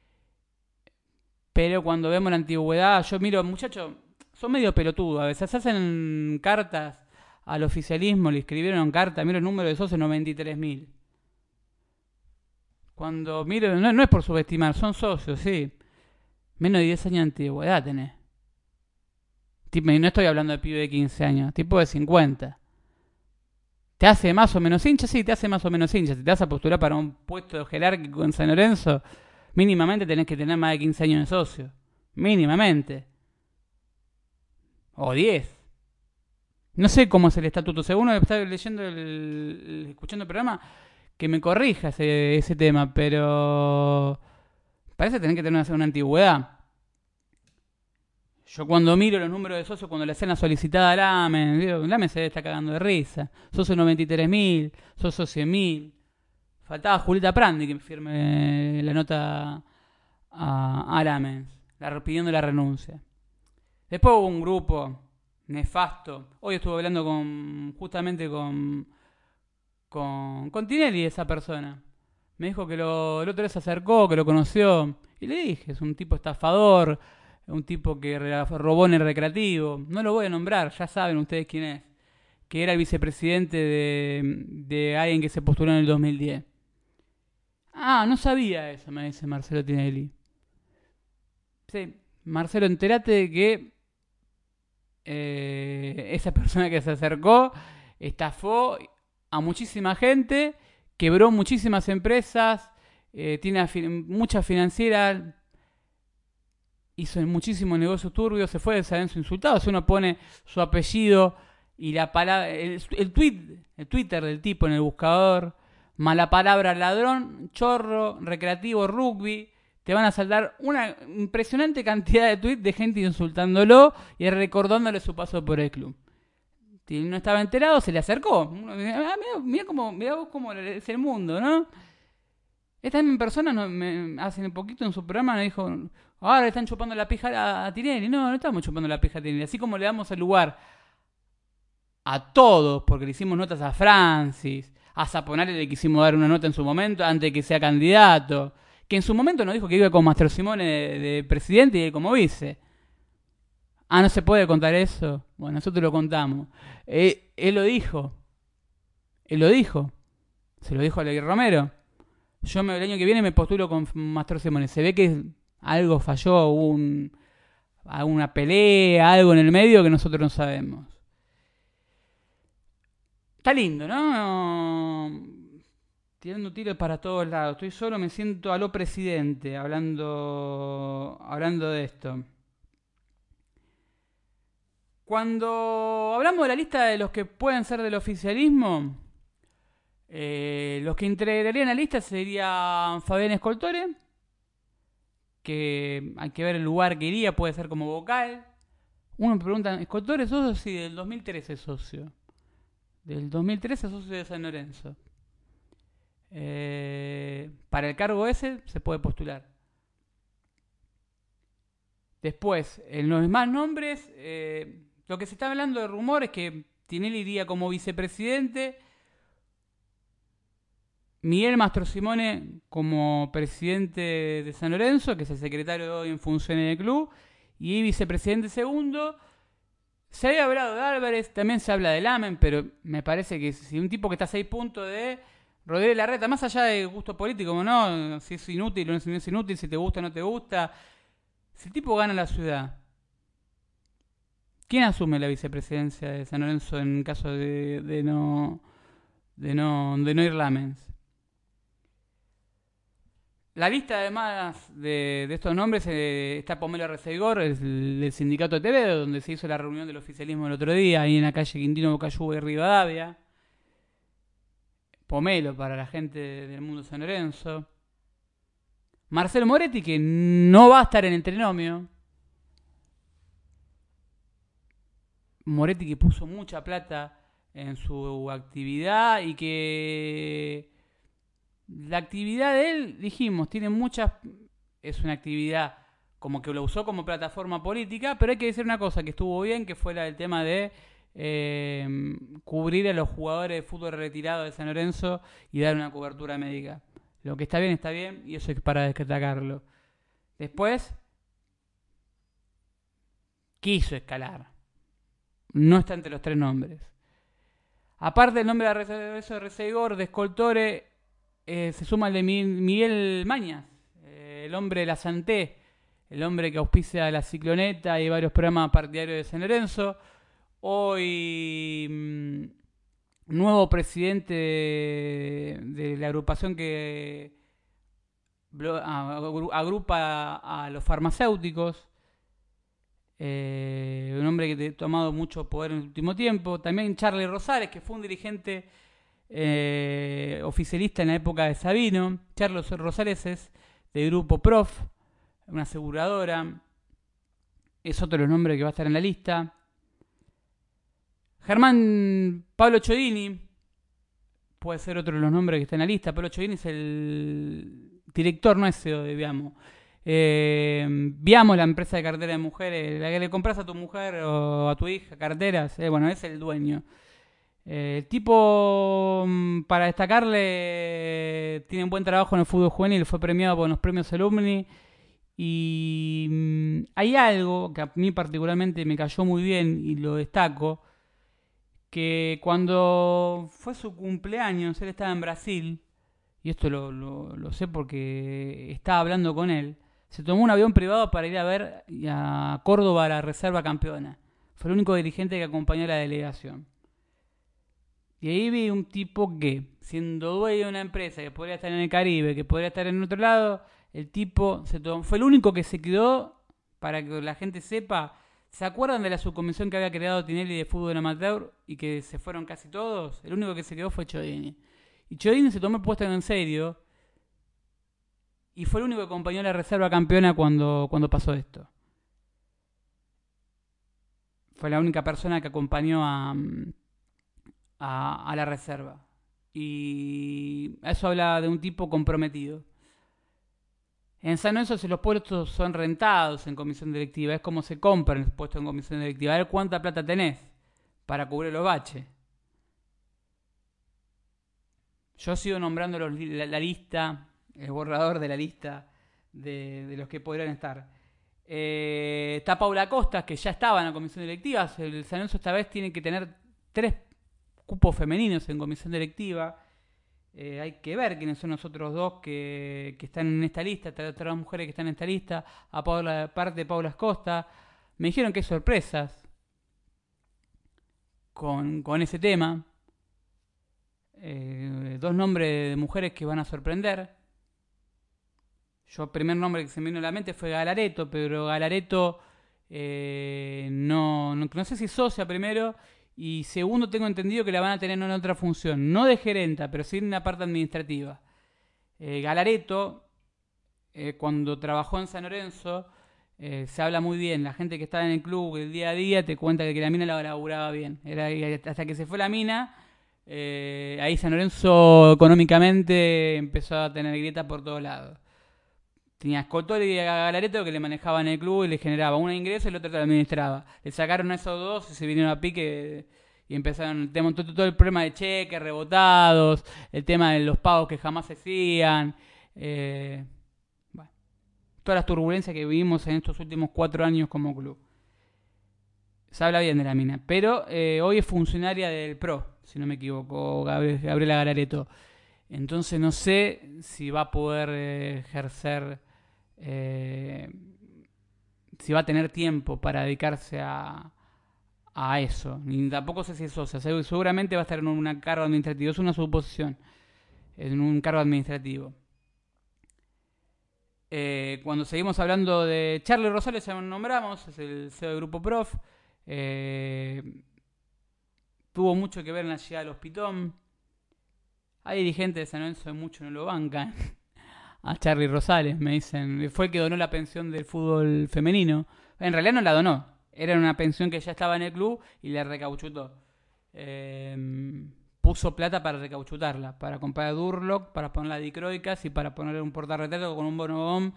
pero cuando vemos la antigüedad, yo miro, muchachos, son medio pelotudos, a veces hacen cartas al oficialismo, le escribieron cartas, miro el número de socios, noventa y tres mil. Cuando miro, no, no es por subestimar, son socios, sí. Menos de diez años de antigüedad tenés. Tipo, y no estoy hablando de pibe de quince años, tipo de cincuenta. ¿Te hace más o menos hincha? Sí, te hace más o menos hincha. Si te vas a postular para un puesto jerárquico en San Lorenzo, mínimamente tenés que tener más de quince años de socio. Mínimamente. O diez. No sé cómo es el estatuto. Según lo que estaba leyendo, el, el- escuchando el programa, que me corrija ese, ese tema, pero parece tener que tener una, una antigüedad. Yo cuando miro los números de socios, cuando le hacen la solicitada al AME, digo, el AME se está cagando de risa. Socio noventa y tres mil, socio cien mil. Faltaba Julieta Prandi que me firme la nota a, al AME, la, pidiendo la renuncia. Después hubo un grupo nefasto. Hoy estuve hablando con justamente con, con, con Tinelli, esa persona. Me dijo que lo, el otro día se acercó, que lo conoció. Y le dije, es un tipo estafador, un tipo que robó en el recreativo. No lo voy a nombrar, ya saben ustedes quién es. Que era el vicepresidente de, de alguien que se postuló en el dos mil diez. Ah, no sabía eso, me dice Marcelo Tinelli. Sí, Marcelo, entérate de que eh, esa persona que se acercó estafó a muchísima gente, quebró muchísimas empresas, eh, tiene muchas financieras, hizo muchísimos negocios turbios, se fue de San Lorenzo insultado. Si uno pone su apellido y la palabra, el, el, tweet, el Twitter del tipo en el buscador, mala palabra ladrón, chorro, recreativo, rugby, te van a saltar una impresionante cantidad de tweets de gente insultándolo y recordándole su paso por el club. Si no estaba enterado, se le acercó. Mira, mira, cómo, mira vos cómo es el mundo, ¿no? Esta misma persona no, me, hace un poquito en su programa me dijo, ahora le están chupando la pija a, a Tinelli. No, no estamos chupando la pija a Tinelli. Así como le damos el lugar a todos, porque le hicimos notas a Francis, a Zaponari le quisimos dar una nota en su momento antes de que sea candidato, que en su momento nos dijo que iba con Mastro Simone de, de presidente y él como vice. Ah, no se puede contar eso. Bueno, nosotros lo contamos. Eh, él lo dijo. Él lo dijo. Se lo dijo a Ley Romero. Yo me, el año que viene me postulo con Mastro Simone. Se ve que algo falló, hubo un, una pelea, algo en el medio que nosotros no sabemos. Está lindo, ¿no? Tirando tiros para todos lados. Estoy solo, me siento a lo presidente hablando, hablando de esto. Cuando hablamos de la lista de los que pueden ser del oficialismo, eh, los que integrarían la lista serían Fabián Escoltore, que hay que ver el lugar que iría, puede ser como vocal. Uno me pregunta, ¿Escoltore es socio? Sí, del dos mil trece socio. Del dos mil trece socio de San Lorenzo. Eh, para el cargo ese se puede postular. Después, en los demás nombres, eh, lo que se está hablando de rumor es que Tinelli iría como vicepresidente, Miguel Mastro Simone como presidente de San Lorenzo, que es el secretario de hoy en funciones del club, y vicepresidente segundo. Se había hablado de Álvarez, también se habla del Amen, pero me parece que si un tipo que está a seis puntos de Rodríguez Larreta, más allá de gusto político, ¿no? Si es inútil o no es inútil, si te gusta o no te gusta, si el tipo gana la ciudad, ¿quién asume la vicepresidencia de San Lorenzo en caso de, de no de no de no ir Lamens? La lista, además de, de estos nombres, eh, está Pomelo Reseigor, el, el sindicato de T V, donde se hizo la reunión del oficialismo el otro día, ahí en la calle Quintino Bocayuga y Rivadavia. Pomelo para la gente del mundo San Lorenzo. Marcelo Moretti, que no va a estar en el trinomio. Moretti que puso mucha plata en su actividad y que la actividad de él, dijimos, tiene muchas, es una actividad como que lo usó como plataforma política, pero hay que decir una cosa que estuvo bien, que fue la del tema de eh, cubrir a los jugadores de fútbol retirados de San Lorenzo y dar una cobertura médica. Lo que está bien, está bien, y eso es para destacarlo. Después, quiso escalar. No está entre los tres nombres. Aparte del nombre de Recegor, de Escoltore, eh, se suma el de Miguel Mañas, eh, el hombre de la Santé, el hombre que auspicia la Cicloneta y varios programas partidarios de San Lorenzo. Hoy, mmm, nuevo presidente de, de la agrupación que agrupa a los farmacéuticos. Eh, un hombre que ha tomado mucho poder en el último tiempo. También Charlie Rosales, que fue un dirigente eh, oficialista en la época de Sabino. Charlie Rosales es de Grupo Prof, una aseguradora. Es otro de los nombres que va a estar en la lista. Germán Pablo Chodini puede ser otro de los nombres que está en la lista. Pablo Chodini es el director, no es C E O de Viamo. Eh, Viamo, la empresa de cartera de mujeres, la que le compras a tu mujer o a tu hija carteras, eh, bueno, es el dueño. Eh, el tipo, para destacarle, tiene un buen trabajo en el fútbol juvenil, fue premiado por los premios Alumni. Y mmm, hay algo que a mí particularmente me cayó muy bien y lo destaco, que cuando fue su cumpleaños, él estaba en Brasil, y esto lo, lo, lo sé porque estaba hablando con él, se tomó un avión privado para ir a ver a Córdoba, a la reserva campeona. Fue el único dirigente que acompañó a la delegación. Y ahí vi un tipo que, siendo dueño de una empresa que podría estar en el Caribe, que podría estar en otro lado, el tipo se tomó, fue el único que se quedó, para que la gente sepa. ¿Se acuerdan de la subcomisión que había creado Tinelli de fútbol amateur y que se fueron casi todos? El único que se quedó fue Chodini. Y Chodini se tomó el puesto en serio y fue el único que acompañó a la reserva campeona cuando, cuando pasó esto. Fue la única persona que acompañó a, a, a la reserva. Y eso habla de un tipo comprometido. En San Lorenzo, si los puestos son rentados en comisión directiva, es como se compran los puestos en comisión directiva. A ver cuánta plata tenés para cubrir los baches. Yo sigo nombrando los, la, la lista, el borrador de la lista de, de los que podrían estar. Eh, está Paula Costa, que ya estaba en la comisión directiva. El San Lorenzo esta vez tiene que tener tres cupos femeninos en comisión directiva. Eh, hay que ver quiénes son los otros dos que, que están en esta lista, otras mujeres que están en esta lista, a Paula, parte de Paula Costa. Me dijeron que hay sorpresas con, con ese tema. Eh, dos nombres de mujeres que van a sorprender. Yo, el primer nombre que se me vino a la mente fue Galareto, pero Galareto eh, no, no, no sé si es socia primero. Y segundo, tengo entendido que la van a tener en otra función, no de gerenta, pero sí en una parte administrativa. Eh, Galareto, eh, cuando trabajó en San Lorenzo, eh, se habla muy bien. La gente que estaba en el club el día a día te cuenta que la mina la laburaba bien. Era, hasta que se fue la mina, eh, ahí San Lorenzo económicamente empezó a tener grietas por todos lados. Tenía a Escoltore y a Galareto que le manejaban el club y le generaba un ingreso y el otro te lo administraba. Le sacaron a esos dos y se vinieron a pique y empezaron todo, todo el problema de cheques, rebotados, el tema de los pagos que jamás se hacían. Eh, bueno, todas las turbulencias que vivimos en estos últimos cuatro años como club. Se habla bien de la mina. Pero eh, hoy es funcionaria del P R O, si no me equivoco, Gabriela Galareto. Entonces no sé si va a poder eh, ejercer... Eh, si va a tener tiempo para dedicarse a, a eso. Ni tampoco sé si es socia. Seguramente va a estar en un cargo administrativo. Es una suposición. En un cargo administrativo. Eh, cuando seguimos hablando de Charlie Rosales, ya lo nombramos. Es el C E O del Grupo Prof. Eh, tuvo mucho que ver en la llegada de los Pitón. Hay dirigentes de San Lorenzo que mucho no lo bancan. A Charlie Rosales, me dicen. Fue el que donó la pensión del fútbol femenino. En realidad no la donó. Era una pensión que ya estaba en el club y la recauchutó. Eh, puso plata para recauchutarla. Para comprar Durlock, para poner la dicroicas y para poner un portarretrato con un bonobón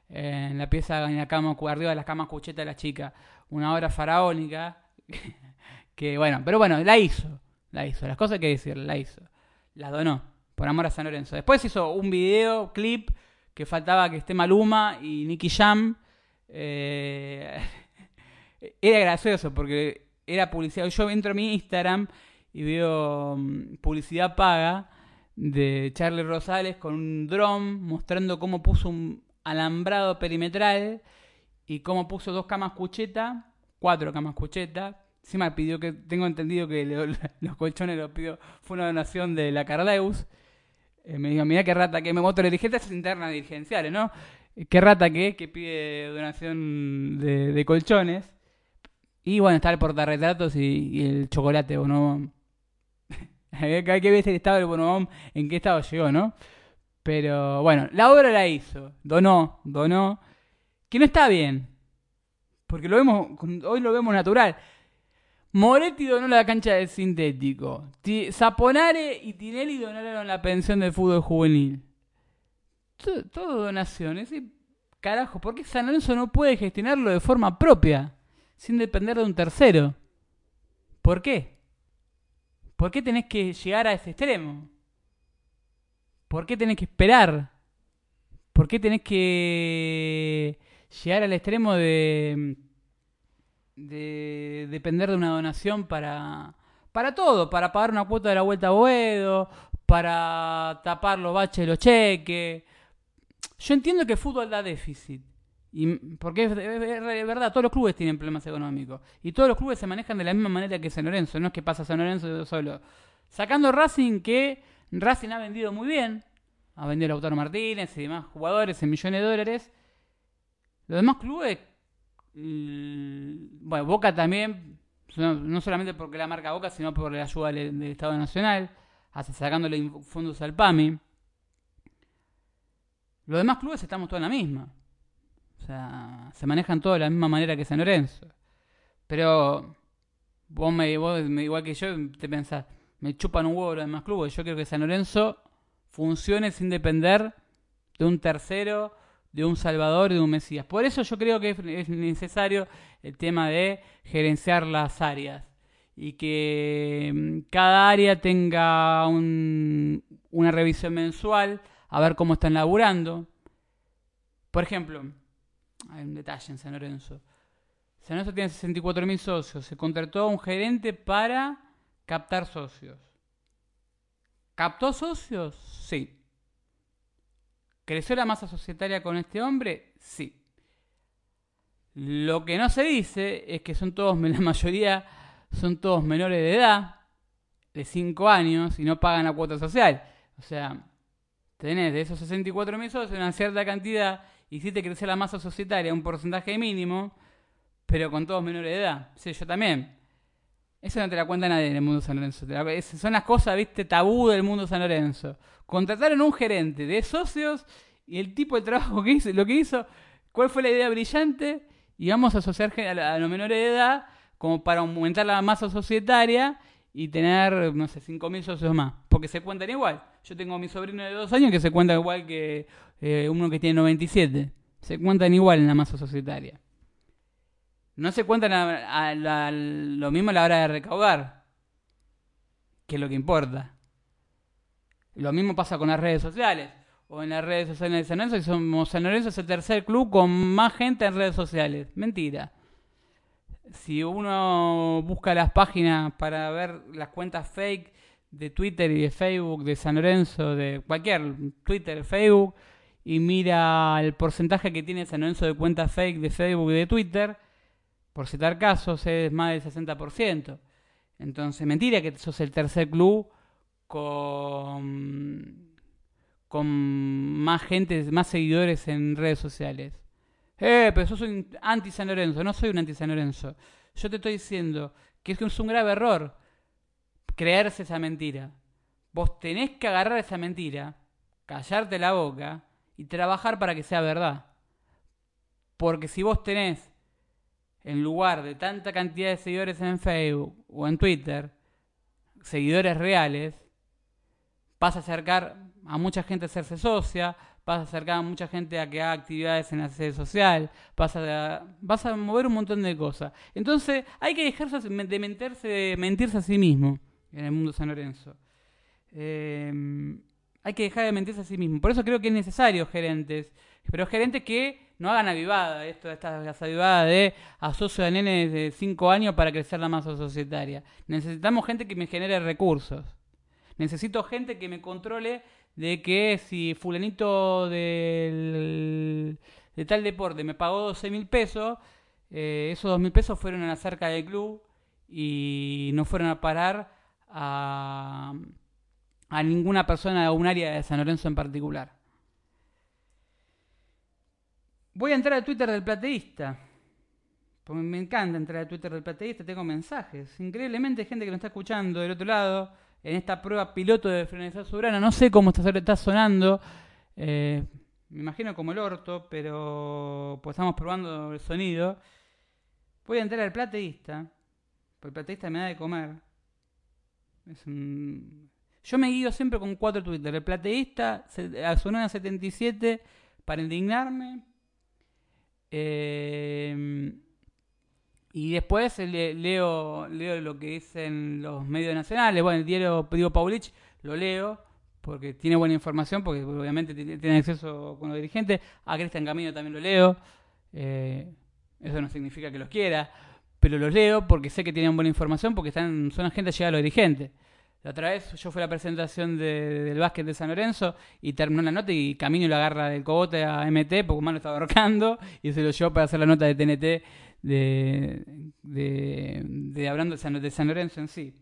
eh, en la pieza, en la cama, arriba de las camas cuchetas de la chica. Una obra faraónica. Que bueno, pero bueno, la hizo. La hizo. Las cosas hay que decir, la hizo. La donó. Por amor a San Lorenzo. Después hizo un video, clip, que faltaba que esté Maluma y Nicky Jam. Eh, era gracioso porque era publicidad. Yo entro a mi Instagram y veo um, publicidad paga de Charlie Rosales con un dron mostrando cómo puso un alambrado perimetral y cómo puso dos camas cucheta, cuatro camas cucheta. Encima pidió que, tengo entendido que le, los colchones los pidió, fue una donación de la Cardeus. Eh, me dijo, mirá qué rata que me voto las dirigentes internas dirigenciales, ¿no? Qué rata que que pide donación de, de colchones. Y bueno, está el portarretratos y, y el chocolate Bonobón. Hay que ver el estado del Bonobón, en qué estado llegó, ¿no? Pero bueno, la obra la hizo, donó, donó, que no está bien, porque lo vemos, hoy lo vemos natural. Moretti donó la cancha del sintético, Zaponare y Tinelli donaron la pensión del fútbol juvenil. Todo, todo donaciones, y carajo, ¿por qué San Lorenzo no puede gestionarlo de forma propia, sin depender de un tercero? ¿Por qué? ¿Por qué tenés que llegar a ese extremo? ¿Por qué tenés que esperar? ¿Por qué tenés que llegar al extremo de, de depender de una donación para, para todo? Para pagar una cuota de la Vuelta a Boedo, para tapar los baches de los cheques. Yo entiendo que el fútbol da déficit. Y porque es, es, es verdad, todos los clubes tienen problemas económicos. Y todos los clubes se manejan de la misma manera que San Lorenzo. No es que pasa San Lorenzo solo. Sacando Racing, que Racing ha vendido muy bien. Ha vendido a Lautaro Martínez y demás jugadores en millones de dólares. Los demás clubes, bueno, Boca también, no solamente porque la marca Boca, sino por la ayuda del, del Estado Nacional, hasta sacándole fondos al P A M I. Los demás clubes estamos todos en la misma. O sea, se manejan todos de la misma manera que San Lorenzo. Pero vos, me, vos igual que yo, te pensás, me chupan un huevo los demás clubes. Yo quiero que San Lorenzo funcione sin depender de un tercero, de un Salvador y de un Mesías. Por eso yo creo que es necesario el tema de gerenciar las áreas. Y que cada área tenga un, una revisión mensual, a ver cómo están laburando. Por ejemplo, hay un detalle en San Lorenzo. San Lorenzo tiene sesenta y cuatro mil socios. Se contrató a un gerente para captar socios. ¿Captó socios? Sí. ¿Creció la masa societaria con este hombre? Sí. Lo que no se dice es que son todos, la mayoría son todos menores de edad, de cinco años, y no pagan la cuota social. O sea, tenés de esos sesenta y cuatro mil socios una cierta cantidad, hiciste crecer la masa societaria a un porcentaje mínimo, pero con todos menores de edad. Sí, yo también. Eso no te la cuenta nadie en el mundo San Lorenzo. Son las cosas, viste, tabú del mundo San Lorenzo. Contrataron un gerente de socios y el tipo de trabajo que hizo, lo que hizo, ¿cuál fue la idea brillante? Y vamos a asociar a los menores de edad como para aumentar la masa societaria y tener, no sé, cinco mil socios más. Porque se cuentan igual. Yo tengo a mi sobrino de dos años que se cuenta igual que eh, uno que tiene noventa y siete. Se cuentan igual en la masa societaria. No se cuentan a, a, a, a lo mismo a la hora de recaudar, que es lo que importa. Lo mismo pasa con las redes sociales. O en las redes sociales de San Lorenzo, y somos San Lorenzo es el tercer club con más gente en redes sociales. Mentira. Si uno busca las páginas para ver las cuentas fake de Twitter y de Facebook de San Lorenzo, de cualquier Twitter, Facebook, y mira el porcentaje que tiene San Lorenzo de cuentas fake de Facebook y de Twitter, por citar casos, es más del sesenta por ciento. Entonces, mentira que sos el tercer club con, con más gente, más seguidores en redes sociales. Eh, pero yo soy un anti-San Lorenzo. No soy un anti-San Lorenzo. Yo te estoy diciendo que es un grave error creerse esa mentira. Vos tenés que agarrar esa mentira, callarte la boca y trabajar para que sea verdad. Porque si vos tenés, en lugar de tanta cantidad de seguidores en Facebook o en Twitter, seguidores reales, vas a acercar a mucha gente a hacerse socia, vas a acercar a mucha gente a que haga actividades en la sede social, vas a, vas a mover un montón de cosas. Entonces hay que dejarse de mentirse, de mentirse a sí mismo en el mundo San Lorenzo. Eh, hay que dejar de mentirse a sí mismo. Por eso creo que es necesario gerentes, pero gerentes que no hagan avivada, esto, estas avivadas de asocio a nenes de cinco años para crecer la masa societaria. Necesitamos gente que me genere recursos. Necesito gente que me controle de que si fulanito del, de tal deporte me pagó doce mil pesos, eh, esos dos mil pesos fueron a la cerca del club y no fueron a parar a, a ninguna persona de un área de San Lorenzo en particular. Voy a entrar al Twitter del plateísta. Porque me encanta entrar al Twitter del plateísta, tengo mensajes. Increíblemente hay gente que nos está escuchando del otro lado en esta prueba piloto de Frenesar Soberana. No sé cómo está, está sonando. Eh, me imagino como el orto, pero pues estamos probando el sonido. Voy a entrar al plateísta. Porque el plateísta me da de comer. Es un... Yo me guío siempre con cuatro Twitter. El plateísta, Sonora setenta y siete para indignarme. Eh, y después le, leo leo lo que dicen los medios nacionales. Bueno, el diario Diego Paulich lo leo porque tiene buena información, porque obviamente tiene acceso con los dirigentes. A Cristian Camino también lo leo. Eh, eso no significa que los quiera, pero los leo porque sé que tienen buena información, porque están, son gente llegada a los dirigentes. La otra vez yo fui a la presentación de, del básquet de San Lorenzo y terminó la nota y Camino lo agarra del cogote a M T porque más lo estaba ahorcando y se lo llevó para hacer la nota de T N T de, de, de hablando de San, de San Lorenzo en sí.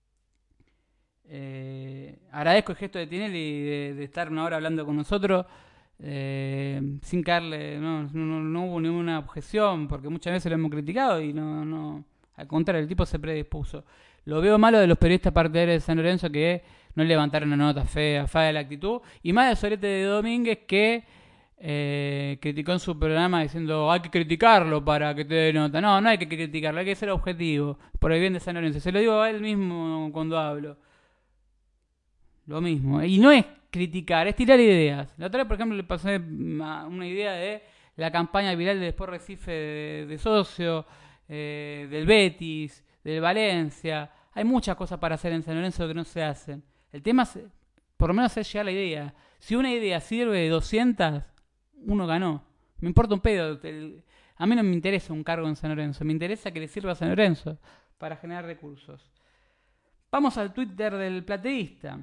Eh, agradezco el gesto de Tinelli de, de estar una hora hablando con nosotros eh, sin caerle, no, no, no hubo ninguna objeción porque muchas veces lo hemos criticado y no, no, al contrario, el tipo se predispuso. Lo veo malo de los periodistas partidarios de San Lorenzo que no levantaron una nota fea, fea de la actitud. Y más de Sorete de Domínguez que eh, criticó en su programa diciendo hay que criticarlo para que te dé nota. No, no hay que criticarlo, hay que ser objetivo por el bien de San Lorenzo. Se lo digo a él mismo cuando hablo. Lo mismo. Y no es criticar, es tirar ideas. La otra vez, por ejemplo, le pasé una idea de la campaña viral de Sport Recife de, de socio, eh, del Betis, del Valencia. Hay muchas cosas para hacer en San Lorenzo que no se hacen. El tema es, por lo menos, es llegar a la idea. Si una idea sirve de doscientas, uno ganó. Me importa un pedo. El, a mí no me interesa un cargo en San Lorenzo. Me interesa que le sirva a San Lorenzo para generar recursos. Vamos al Twitter del plateísta.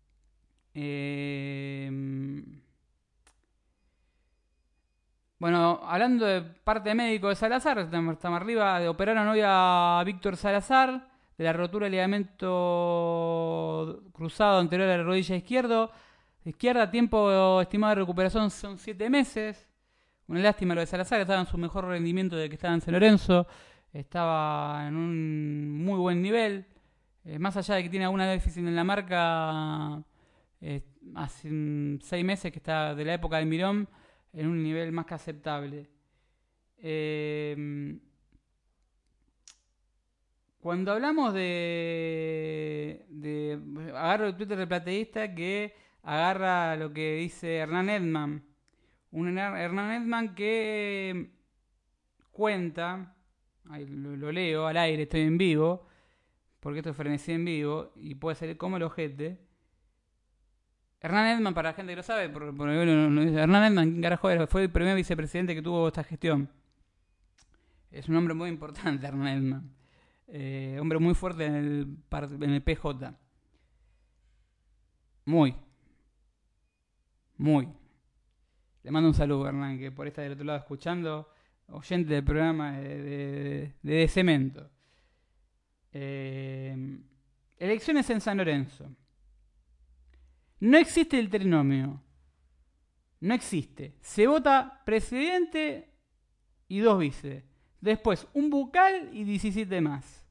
Eh... Bueno, hablando de parte médico de Salazar, estamos arriba, de operaron hoy a Víctor Salazar de la rotura del ligamento cruzado anterior a la rodilla izquierdo. Izquierda, tiempo estimado de recuperación son siete meses. Una lástima lo de Salazar, estaba en su mejor rendimiento de que estaba en San Lorenzo. Estaba en un muy buen nivel. Eh, más allá de que tiene alguna déficit en la marca, eh, hace um, seis meses que está de la época del Mirón, en un nivel más que aceptable. Eh, cuando hablamos de, de... Agarro el Twitter del plateísta que agarra lo que dice Hernán Edman. Un Hernán Edman que cuenta, ahí lo, lo leo al aire, estoy en vivo, porque esto es frenesí en vivo, y puede salir como el ojete. Hernán Edman, para la gente que lo sabe, por, por, no, no, Hernán Edman, ¿quién carajo era? Fue el primer vicepresidente que tuvo esta gestión. Es un hombre muy importante, Hernán Edman. Eh, hombre muy fuerte en el, en el P J. Muy. Muy. Le mando un saludo, Hernán, que por estar del otro lado escuchando, oyente del programa de, de, de, de Cemento. Eh, elecciones en San Lorenzo. No existe el trinomio. No existe. Se vota presidente y dos vice. Después un bucal y diecisiete más.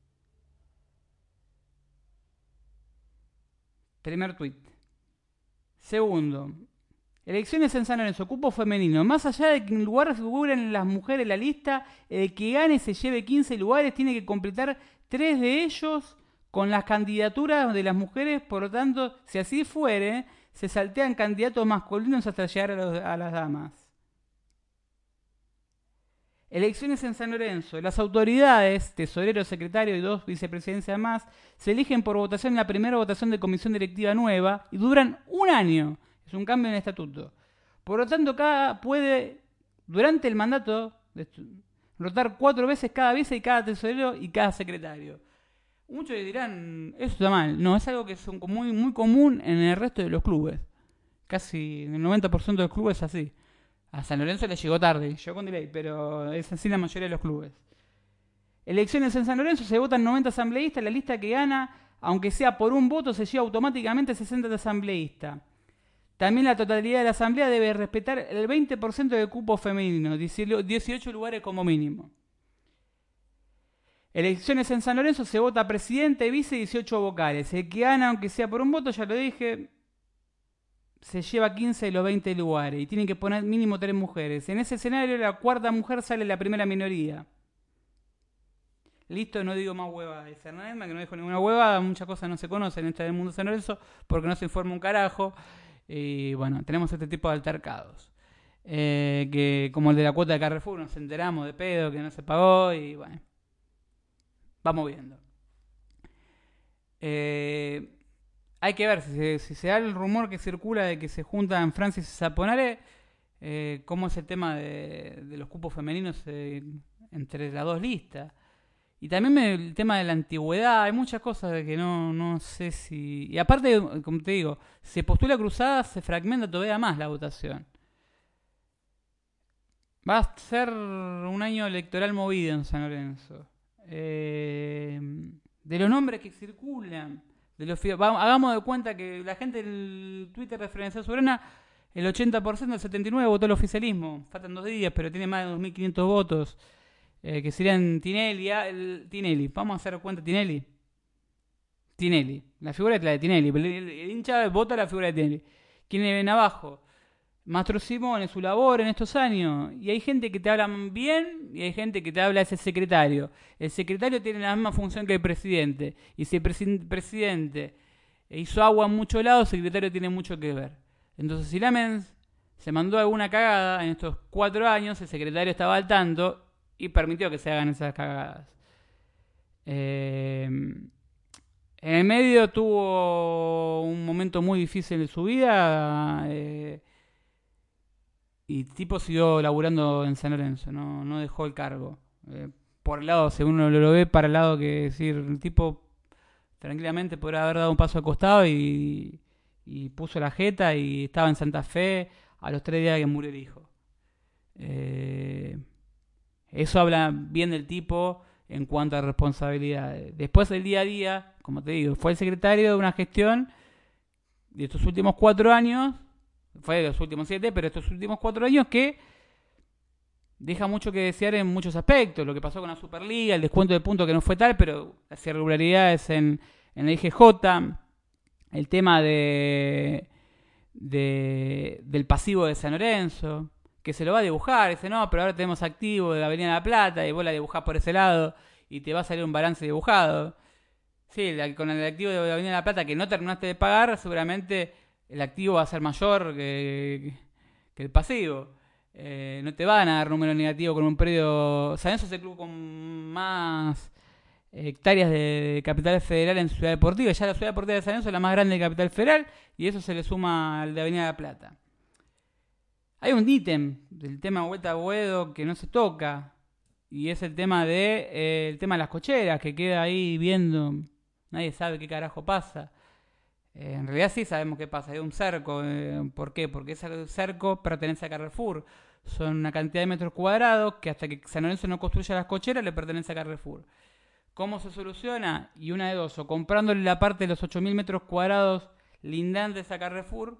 Primer tuit. Segundo. Elecciones en San Lorenzo. Cupo femenino. Más allá de que en lugar figuren las mujeres en la lista, el que gane se lleve quince lugares. Tiene que completar tres de ellos con las candidaturas de las mujeres. Por lo tanto, si así fuere, se saltean candidatos masculinos hasta llegar a, los, a las damas. Elecciones en San Lorenzo. Las autoridades, tesorero, secretario y dos vicepresidencias más, se eligen por votación en la primera votación de comisión directiva nueva y duran un año. Es un cambio en el estatuto. Por lo tanto, cada puede, durante el mandato, rotar cuatro veces cada vice y cada tesorero y cada secretario. Muchos dirán, eso está mal. No, es algo que es muy, muy común en el resto de los clubes. Casi el noventa por ciento de los clubes es así. A San Lorenzo le llegó tarde, llegó con delay, pero es así la mayoría de los clubes. Elecciones en San Lorenzo, se votan noventa asambleístas, la lista que gana, aunque sea por un voto, se lleva automáticamente sesenta de asambleísta. También la totalidad de la asamblea debe respetar el veinte por ciento del cupo femenino, dieciocho lugares como mínimo. Elecciones en San Lorenzo, se vota presidente, vice y dieciocho vocales. El que gana, aunque sea por un voto, ya lo dije, se lleva quince de los veinte lugares y tienen que poner mínimo tres mujeres. En ese escenario, la cuarta mujer sale la primera minoría. Listo, no digo más huevada. Es Hernán, que no dijo ninguna huevada. Muchas cosas no se conocen en este mundo de San Lorenzo porque no se informa un carajo. Y bueno, tenemos este tipo de altercados. Eh, que como el de la cuota de Carrefour, nos enteramos de pedo que no se pagó y bueno. Vamos viendo. Eh... Hay que ver si se, si se da el rumor que circula de que se juntan Francis y Saponare, eh, cómo es el tema de, de los cupos femeninos eh, entre las dos listas. Y también me, el tema de la antigüedad, hay muchas cosas de que no, no sé si... Y aparte, como te digo, se postula cruzada, se fragmenta todavía más la votación. Va a ser un año electoral movido en San Lorenzo. Eh, de los nombres que circulan... De los, vamos, hagamos de cuenta que la gente del Twitter referencial Soberana, el ochenta por ciento del setenta y nueve por ciento votó el oficialismo. Faltan dos días, pero tiene más de dos mil quinientos votos. Eh, que serían Tinelli, el, Tinelli. Vamos a hacer cuenta Tinelli. Tinelli. La figura es la de Tinelli. El, el, el hincha vota la figura de Tinelli. ¿Quiénes ven abajo? Mastro Simone, su labor en estos años. Y hay gente que te habla bien y hay gente que te habla ese secretario. El secretario tiene la misma función que el presidente. Y si el presi- presidente hizo agua en muchos lados, el secretario tiene mucho que ver. Entonces, si Lamens se mandó alguna cagada en estos cuatro años, el secretario estaba al tanto y permitió que se hagan esas cagadas. Eh, en el medio tuvo un momento muy difícil en su vida. Eh, Y el tipo siguió laburando en San Lorenzo, no, no dejó el cargo. Eh, por el lado, según uno lo ve, para el lado que decir, el tipo tranquilamente podría haber dado un paso al costado y, y puso la jeta y estaba en Santa Fe a los tres días que murió el hijo. Eh, eso habla bien del tipo en cuanto a responsabilidades. Después del día a día, como te digo, fue el secretario de una gestión de estos últimos cuatro años. Fue de los últimos siete, pero estos últimos cuatro años que deja mucho que desear en muchos aspectos. Lo que pasó con la Superliga, el descuento de puntos que no fue tal, pero las irregularidades en, en la I G J, el tema de, de del pasivo de San Lorenzo, que se lo va a dibujar. Dice, no, pero ahora tenemos activo de la Avenida La Plata y vos la dibujás por ese lado y te va a salir un balance dibujado. Sí, la, con el activo de la Avenida La Plata que no terminaste de pagar, seguramente el activo va a ser mayor que, que el pasivo. Eh, no te van a dar número negativo con un predio. San Lorenzo es el club con más hectáreas de capital federal en Ciudad Deportiva. Ya la Ciudad Deportiva de San Lorenzo es la más grande de capital federal y eso se le suma al de Avenida La Plata. Hay un ítem del tema Vuelta a Boedo que no se toca y es el tema de eh, el tema de las cocheras que queda ahí viendo. Nadie sabe qué carajo pasa. Eh, en realidad sí sabemos qué pasa, hay un cerco. Eh, ¿Por qué? Porque ese cerco pertenece a Carrefour. Son una cantidad de metros cuadrados que hasta que San Lorenzo no construya las cocheras le pertenece a Carrefour. ¿Cómo se soluciona? Y una de dos, o comprándole la parte de los ocho mil metros cuadrados lindantes a Carrefour.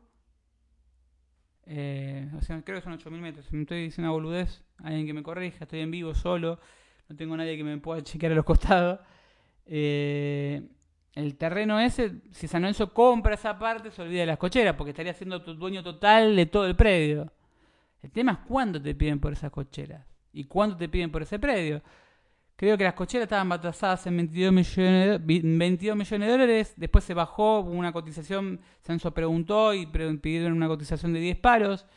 Eh, o sea, creo que son ocho mil metros. Si me estoy diciendo una boludez, alguien que me corrija, estoy en vivo solo, no tengo nadie que me pueda chequear a los costados. Eh... El terreno ese, si San Lorenzo compra esa parte, se olvida de las cocheras, porque estaría siendo tu dueño total de todo el predio. El tema es cuánto te piden por esas cocheras y cuánto te piden por ese predio. Creo que las cocheras estaban batazadas en veintidós millones, veintidós millones de dólares. Después se bajó, hubo una cotización. Censo preguntó y pidieron una cotización de diez palos.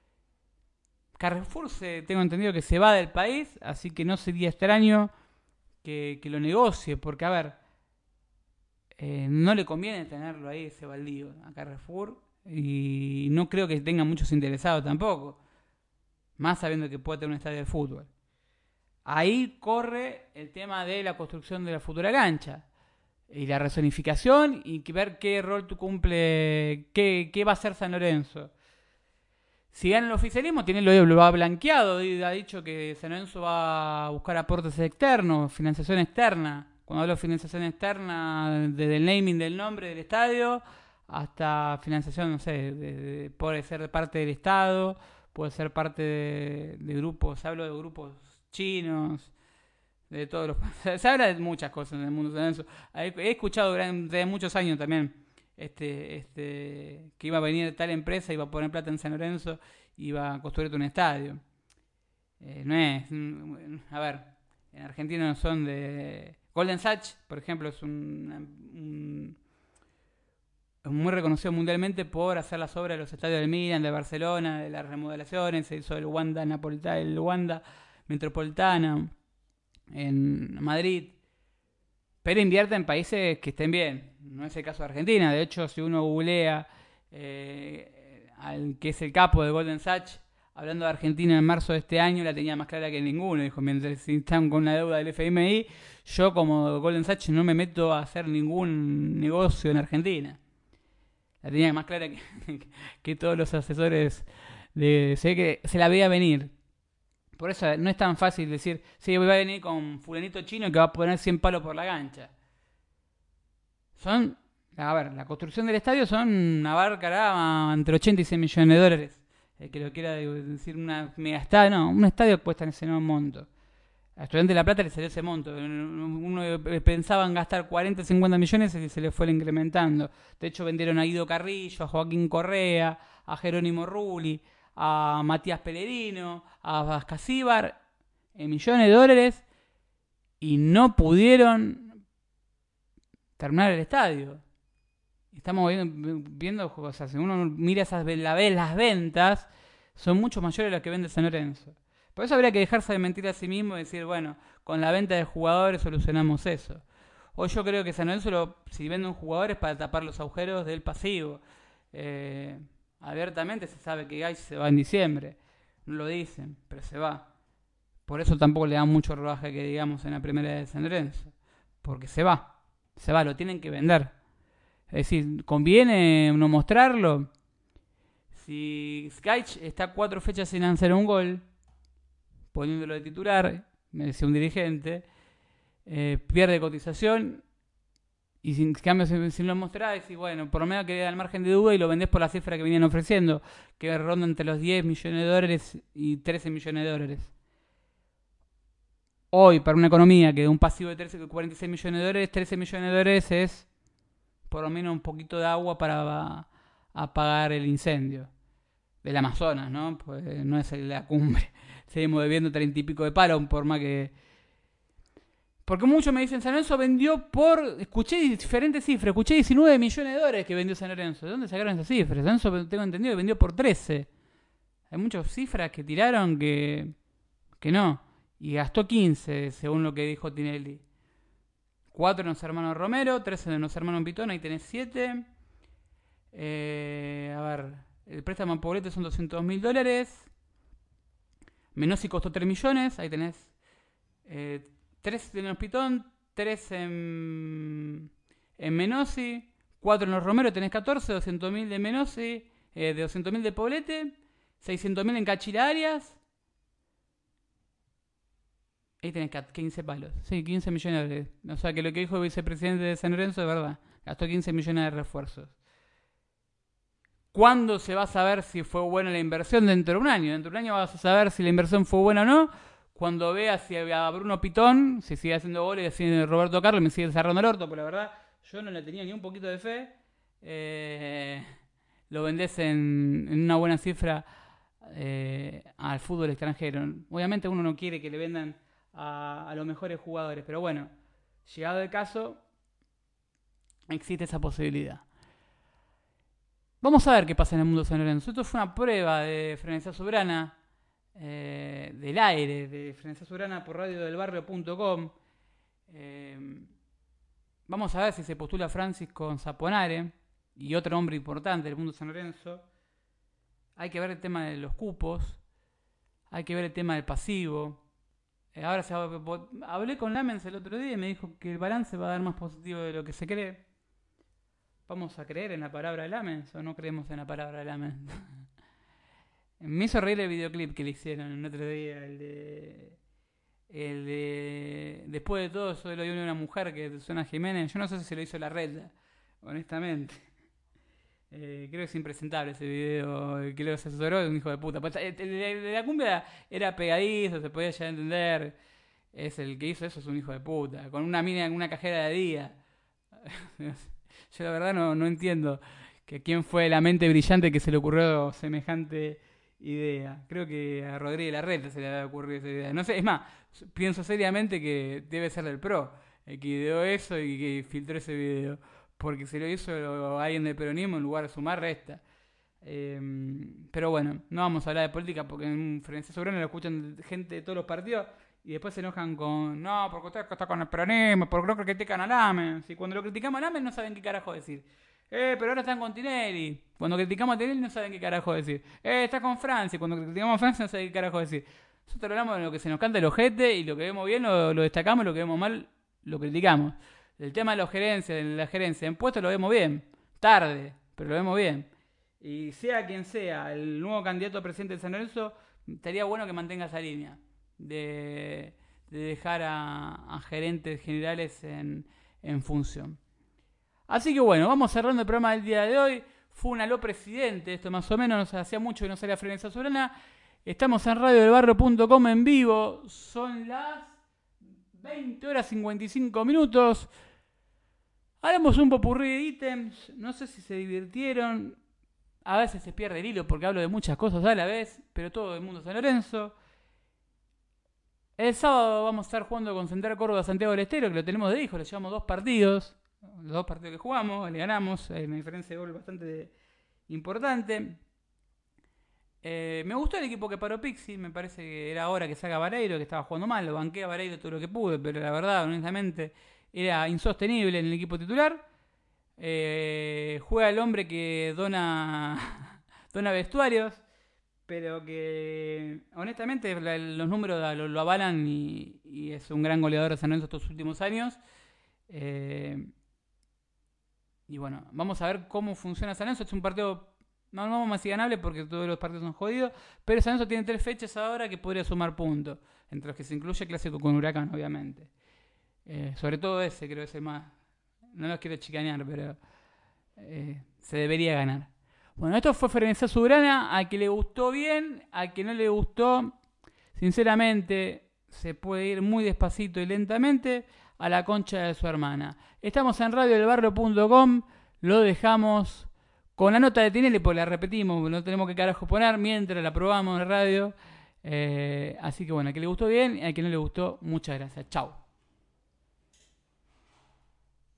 Carrefour, se, tengo entendido que se va del país, así que no sería extraño que, que lo negocie, porque a ver, eh, no le conviene tenerlo ahí ese baldío a Carrefour y no creo que tenga muchos interesados tampoco, más sabiendo que puede tener un estadio de fútbol. Ahí corre el tema de la construcción de la futura cancha y la rezonificación y ver qué rol tú cumple, qué, qué va a hacer San Lorenzo. Si gana el oficialismo, tiene lo, lo ha blanqueado, ha dicho que San Lorenzo va a buscar aportes externos, financiación externa. Cuando hablo de financiación externa, desde el naming del nombre del estadio hasta financiación, no sé, de, de, puede ser parte del Estado, puede ser parte de, de grupos, hablo de grupos chinos, de todos los... Se habla de muchas cosas en el mundo San Lorenzo. He escuchado durante muchos años también este, este, que iba a venir tal empresa, iba a poner plata en San Lorenzo, iba a construirte un estadio. Eh, no es... A ver, en Argentina no son de... Golden Sachs, por ejemplo, es un, un, es muy reconocido mundialmente por hacer las obras de los estadios del Milan, de Barcelona, de las remodelaciones. Se hizo el Wanda Napolitano, el Wanda Metropolitana en Madrid, pero invierte en países que estén bien. No es el caso de Argentina. De hecho, si uno googlea eh, al que es el capo de Golden Sachs, hablando de Argentina en marzo de este año, la tenía más clara que ninguno. Dijo, mientras están con la deuda del F M I, yo como Golden Sachs no me meto a hacer ningún negocio en Argentina. La tenía más clara que, que todos los asesores. De, sé que se la veía venir. Por eso no es tan fácil decir, sí, voy a venir con fulanito chino que va a poner cien palos por la cancha. Son, a ver, la construcción del estadio son, abarcará entre ochenta y cien millones de dólares. El que lo quiera decir una mega estadio, no, un estadio cuesta en ese no monto. A Estudiantes de La Plata le salió ese monto. Uno pensaba en gastar cuarenta, cincuenta millones y se le fue incrementando. De hecho, vendieron a Guido Carrillo, a Joaquín Correa, a Jerónimo Rulli, a Matías Pellegrino, a Vascasíbar, en millones de dólares, y no pudieron terminar el estadio. Estamos viendo cosas, si uno mira esas la ve, las ventas, son mucho mayores las que vende San Lorenzo. Por eso habría que dejarse de mentir a sí mismo y decir, bueno, con la venta de jugadores solucionamos eso. Hoy yo creo que San Lorenzo, lo, si vende un jugador, es para tapar los agujeros del pasivo. Eh, abiertamente se sabe que Gais se va en diciembre. No lo dicen, pero se va. Por eso tampoco le dan mucho rodaje que digamos en la primera de San Lorenzo. Porque se va. Se va, lo tienen que vender. Es decir, ¿conviene no mostrarlo? Si Gaich está cuatro fechas sin hacer un gol, poniéndolo de titular, me decía un dirigente, eh, pierde cotización y sin cambio si, si lo mostrás, y bueno, por lo menos queda al margen de duda y lo vendés por la cifra que venían ofreciendo, que ronda entre los diez millones de dólares y trece millones de dólares. Hoy, para una economía que de un pasivo de trece, cuarenta y seis millones de dólares, trece millones de dólares es por lo menos un poquito de agua para apagar el incendio del Amazonas, ¿no? Pues no es la cumbre. Seguimos debiendo treinta y pico de palos, por más que... Porque muchos me dicen, San Lorenzo vendió por... Escuché diferentes cifras, escuché diecinueve millones de dólares que vendió San Lorenzo. ¿De dónde sacaron esas cifras? San Lorenzo, tengo entendido, que vendió por trece. Hay muchas cifras que tiraron que, que no. Y gastó quince, según lo que dijo Tinelli. cuatro en los hermanos Romero, trece en los hermanos Pitón, ahí tenés siete. Eh, a ver, el préstamo a Poblete son doscientos mil dólares. Menossi costó tres millones, ahí tenés eh, tres en los Pitón, tres en, en Menossi, cuatro en los Romero, tenés catorce, doscientos mil de Menossi, eh, de doscientos mil de Poblete, seiscientos mil en Cachira Arias. Ahí tenés quince palos. Sí, quince millones de dólares. O sea que lo que dijo el vicepresidente de San Lorenzo es verdad. Gastó quince millones de refuerzos. ¿Cuándo se va a saber si fue buena la inversión? Dentro de un año. Dentro de un año vas a saber si la inversión fue buena o no. Cuando veas si a Bruno Pitón, si sigue haciendo goles, si Roberto Carlos me sigue cerrando el orto, pero la verdad yo no le tenía ni un poquito de fe. Eh, lo vendés en, en una buena cifra eh, al fútbol extranjero. Obviamente uno no quiere que le vendan a, a los mejores jugadores. Pero bueno, llegado el caso, existe esa posibilidad. Vamos a ver qué pasa en el mundo San Lorenzo. Esto fue una prueba de Frenesía Soberana, eh, del aire, de Frenesía Soberana por radio del barrio punto com. Eh, vamos a ver si se postula Francisco Zaponare y otro hombre importante del mundo San Lorenzo. Hay que ver el tema de los cupos, hay que ver el tema del pasivo. Eh, ahora se va, hablé con Lamens el otro día y me dijo que el balance va a dar más positivo de lo que se cree. ¿Vamos a creer en la palabra de Lamens o no creemos en la palabra de Lamens? Me hizo reír el videoclip que le hicieron el otro día, el de... El de... Después de todo, soy lo de una mujer que suena a Jiménez. Yo no sé si se lo hizo la red, honestamente. Eh, creo que es impresentable ese video. El que lo asesoró es un hijo de puta. El de la cumbia era pegadizo, se podía ya entender. Es el que hizo eso, es un hijo de puta. Con una mina en una cajera de día. Yo la verdad no, no entiendo que quién fue la mente brillante que se le ocurrió semejante idea. Creo que a Rodríguez Larreta se le había ocurrido esa idea. No sé, es más, pienso seriamente que debe ser del Pro el que ideó eso y que filtró ese video. Porque se lo hizo alguien del peronismo en lugar de sumar resta. Eh, pero bueno, no vamos a hablar de política porque en Frenesía Soberana lo escuchan gente de todos los partidos y después se enojan con, no, porque usted está con el peronismo, porque no critican a Lamens. Y cuando lo criticamos a Lamens no saben qué carajo decir. Eh, pero ahora están con Tinelli. Cuando criticamos a Tinelli no saben qué carajo decir. Eh, está con Francia. Cuando criticamos a Francia no saben qué carajo decir. Nosotros hablamos de lo que se nos canta el ojete y lo que vemos bien lo, lo destacamos, lo que vemos mal lo criticamos. El tema de la gerencia, de la gerencia de impuestos lo vemos bien. Tarde, pero lo vemos bien. Y sea quien sea el nuevo candidato a presidente de San Lorenzo, estaría bueno que mantenga esa línea de, de dejar a, a gerentes generales en, en función. Así que bueno, vamos cerrando el programa del día de hoy. Fue un aló presidente, esto más o menos, hacía mucho que no salía Frenesía Soberana. Estamos en radio del barrio punto com en vivo. Son las veinte horas cincuenta y cinco minutos. Haremos un popurrí de ítems. No sé si se divirtieron. A veces se pierde el hilo porque hablo de muchas cosas a la vez, pero todo el mundo San Lorenzo. El sábado vamos a estar jugando con Central Córdoba Santiago del Estero, que lo tenemos de hijo, le llevamos dos partidos. Los dos partidos que jugamos, le ganamos. Hay una diferencia de gol bastante importante. Eh, me gustó el equipo que paró Pixi. Me parece que era hora que salga Vareiro, que estaba jugando mal. Lo banqué a Vareiro todo lo que pude, pero la verdad, honestamente, era insostenible en el equipo titular. Eh, juega el hombre que dona, dona vestuarios, pero que honestamente los números lo, lo avalan y, y es un gran goleador de San Lorenzo estos últimos años. Eh, y bueno, vamos a ver cómo funciona San Lorenzo. Es un partido no, no más ganable porque todos los partidos son jodidos, pero San Lorenzo tiene tres fechas ahora que podría sumar puntos, entre los que se incluye el clásico con Huracán, obviamente. Eh, sobre todo ese creo que es el más... No los quiero chicanear, pero eh, se debería ganar. Bueno, esto fue Frenesía Soberana. A que le gustó bien, a que no le gustó, sinceramente, se puede ir muy despacito y lentamente a la concha de su hermana. Estamos en radio del barrio punto com. Lo dejamos con la nota de Tinelli, pues la repetimos, no tenemos que carajo poner mientras la probamos en radio. Eh, así que bueno, a que le gustó bien y a que no le gustó, muchas gracias. Chau.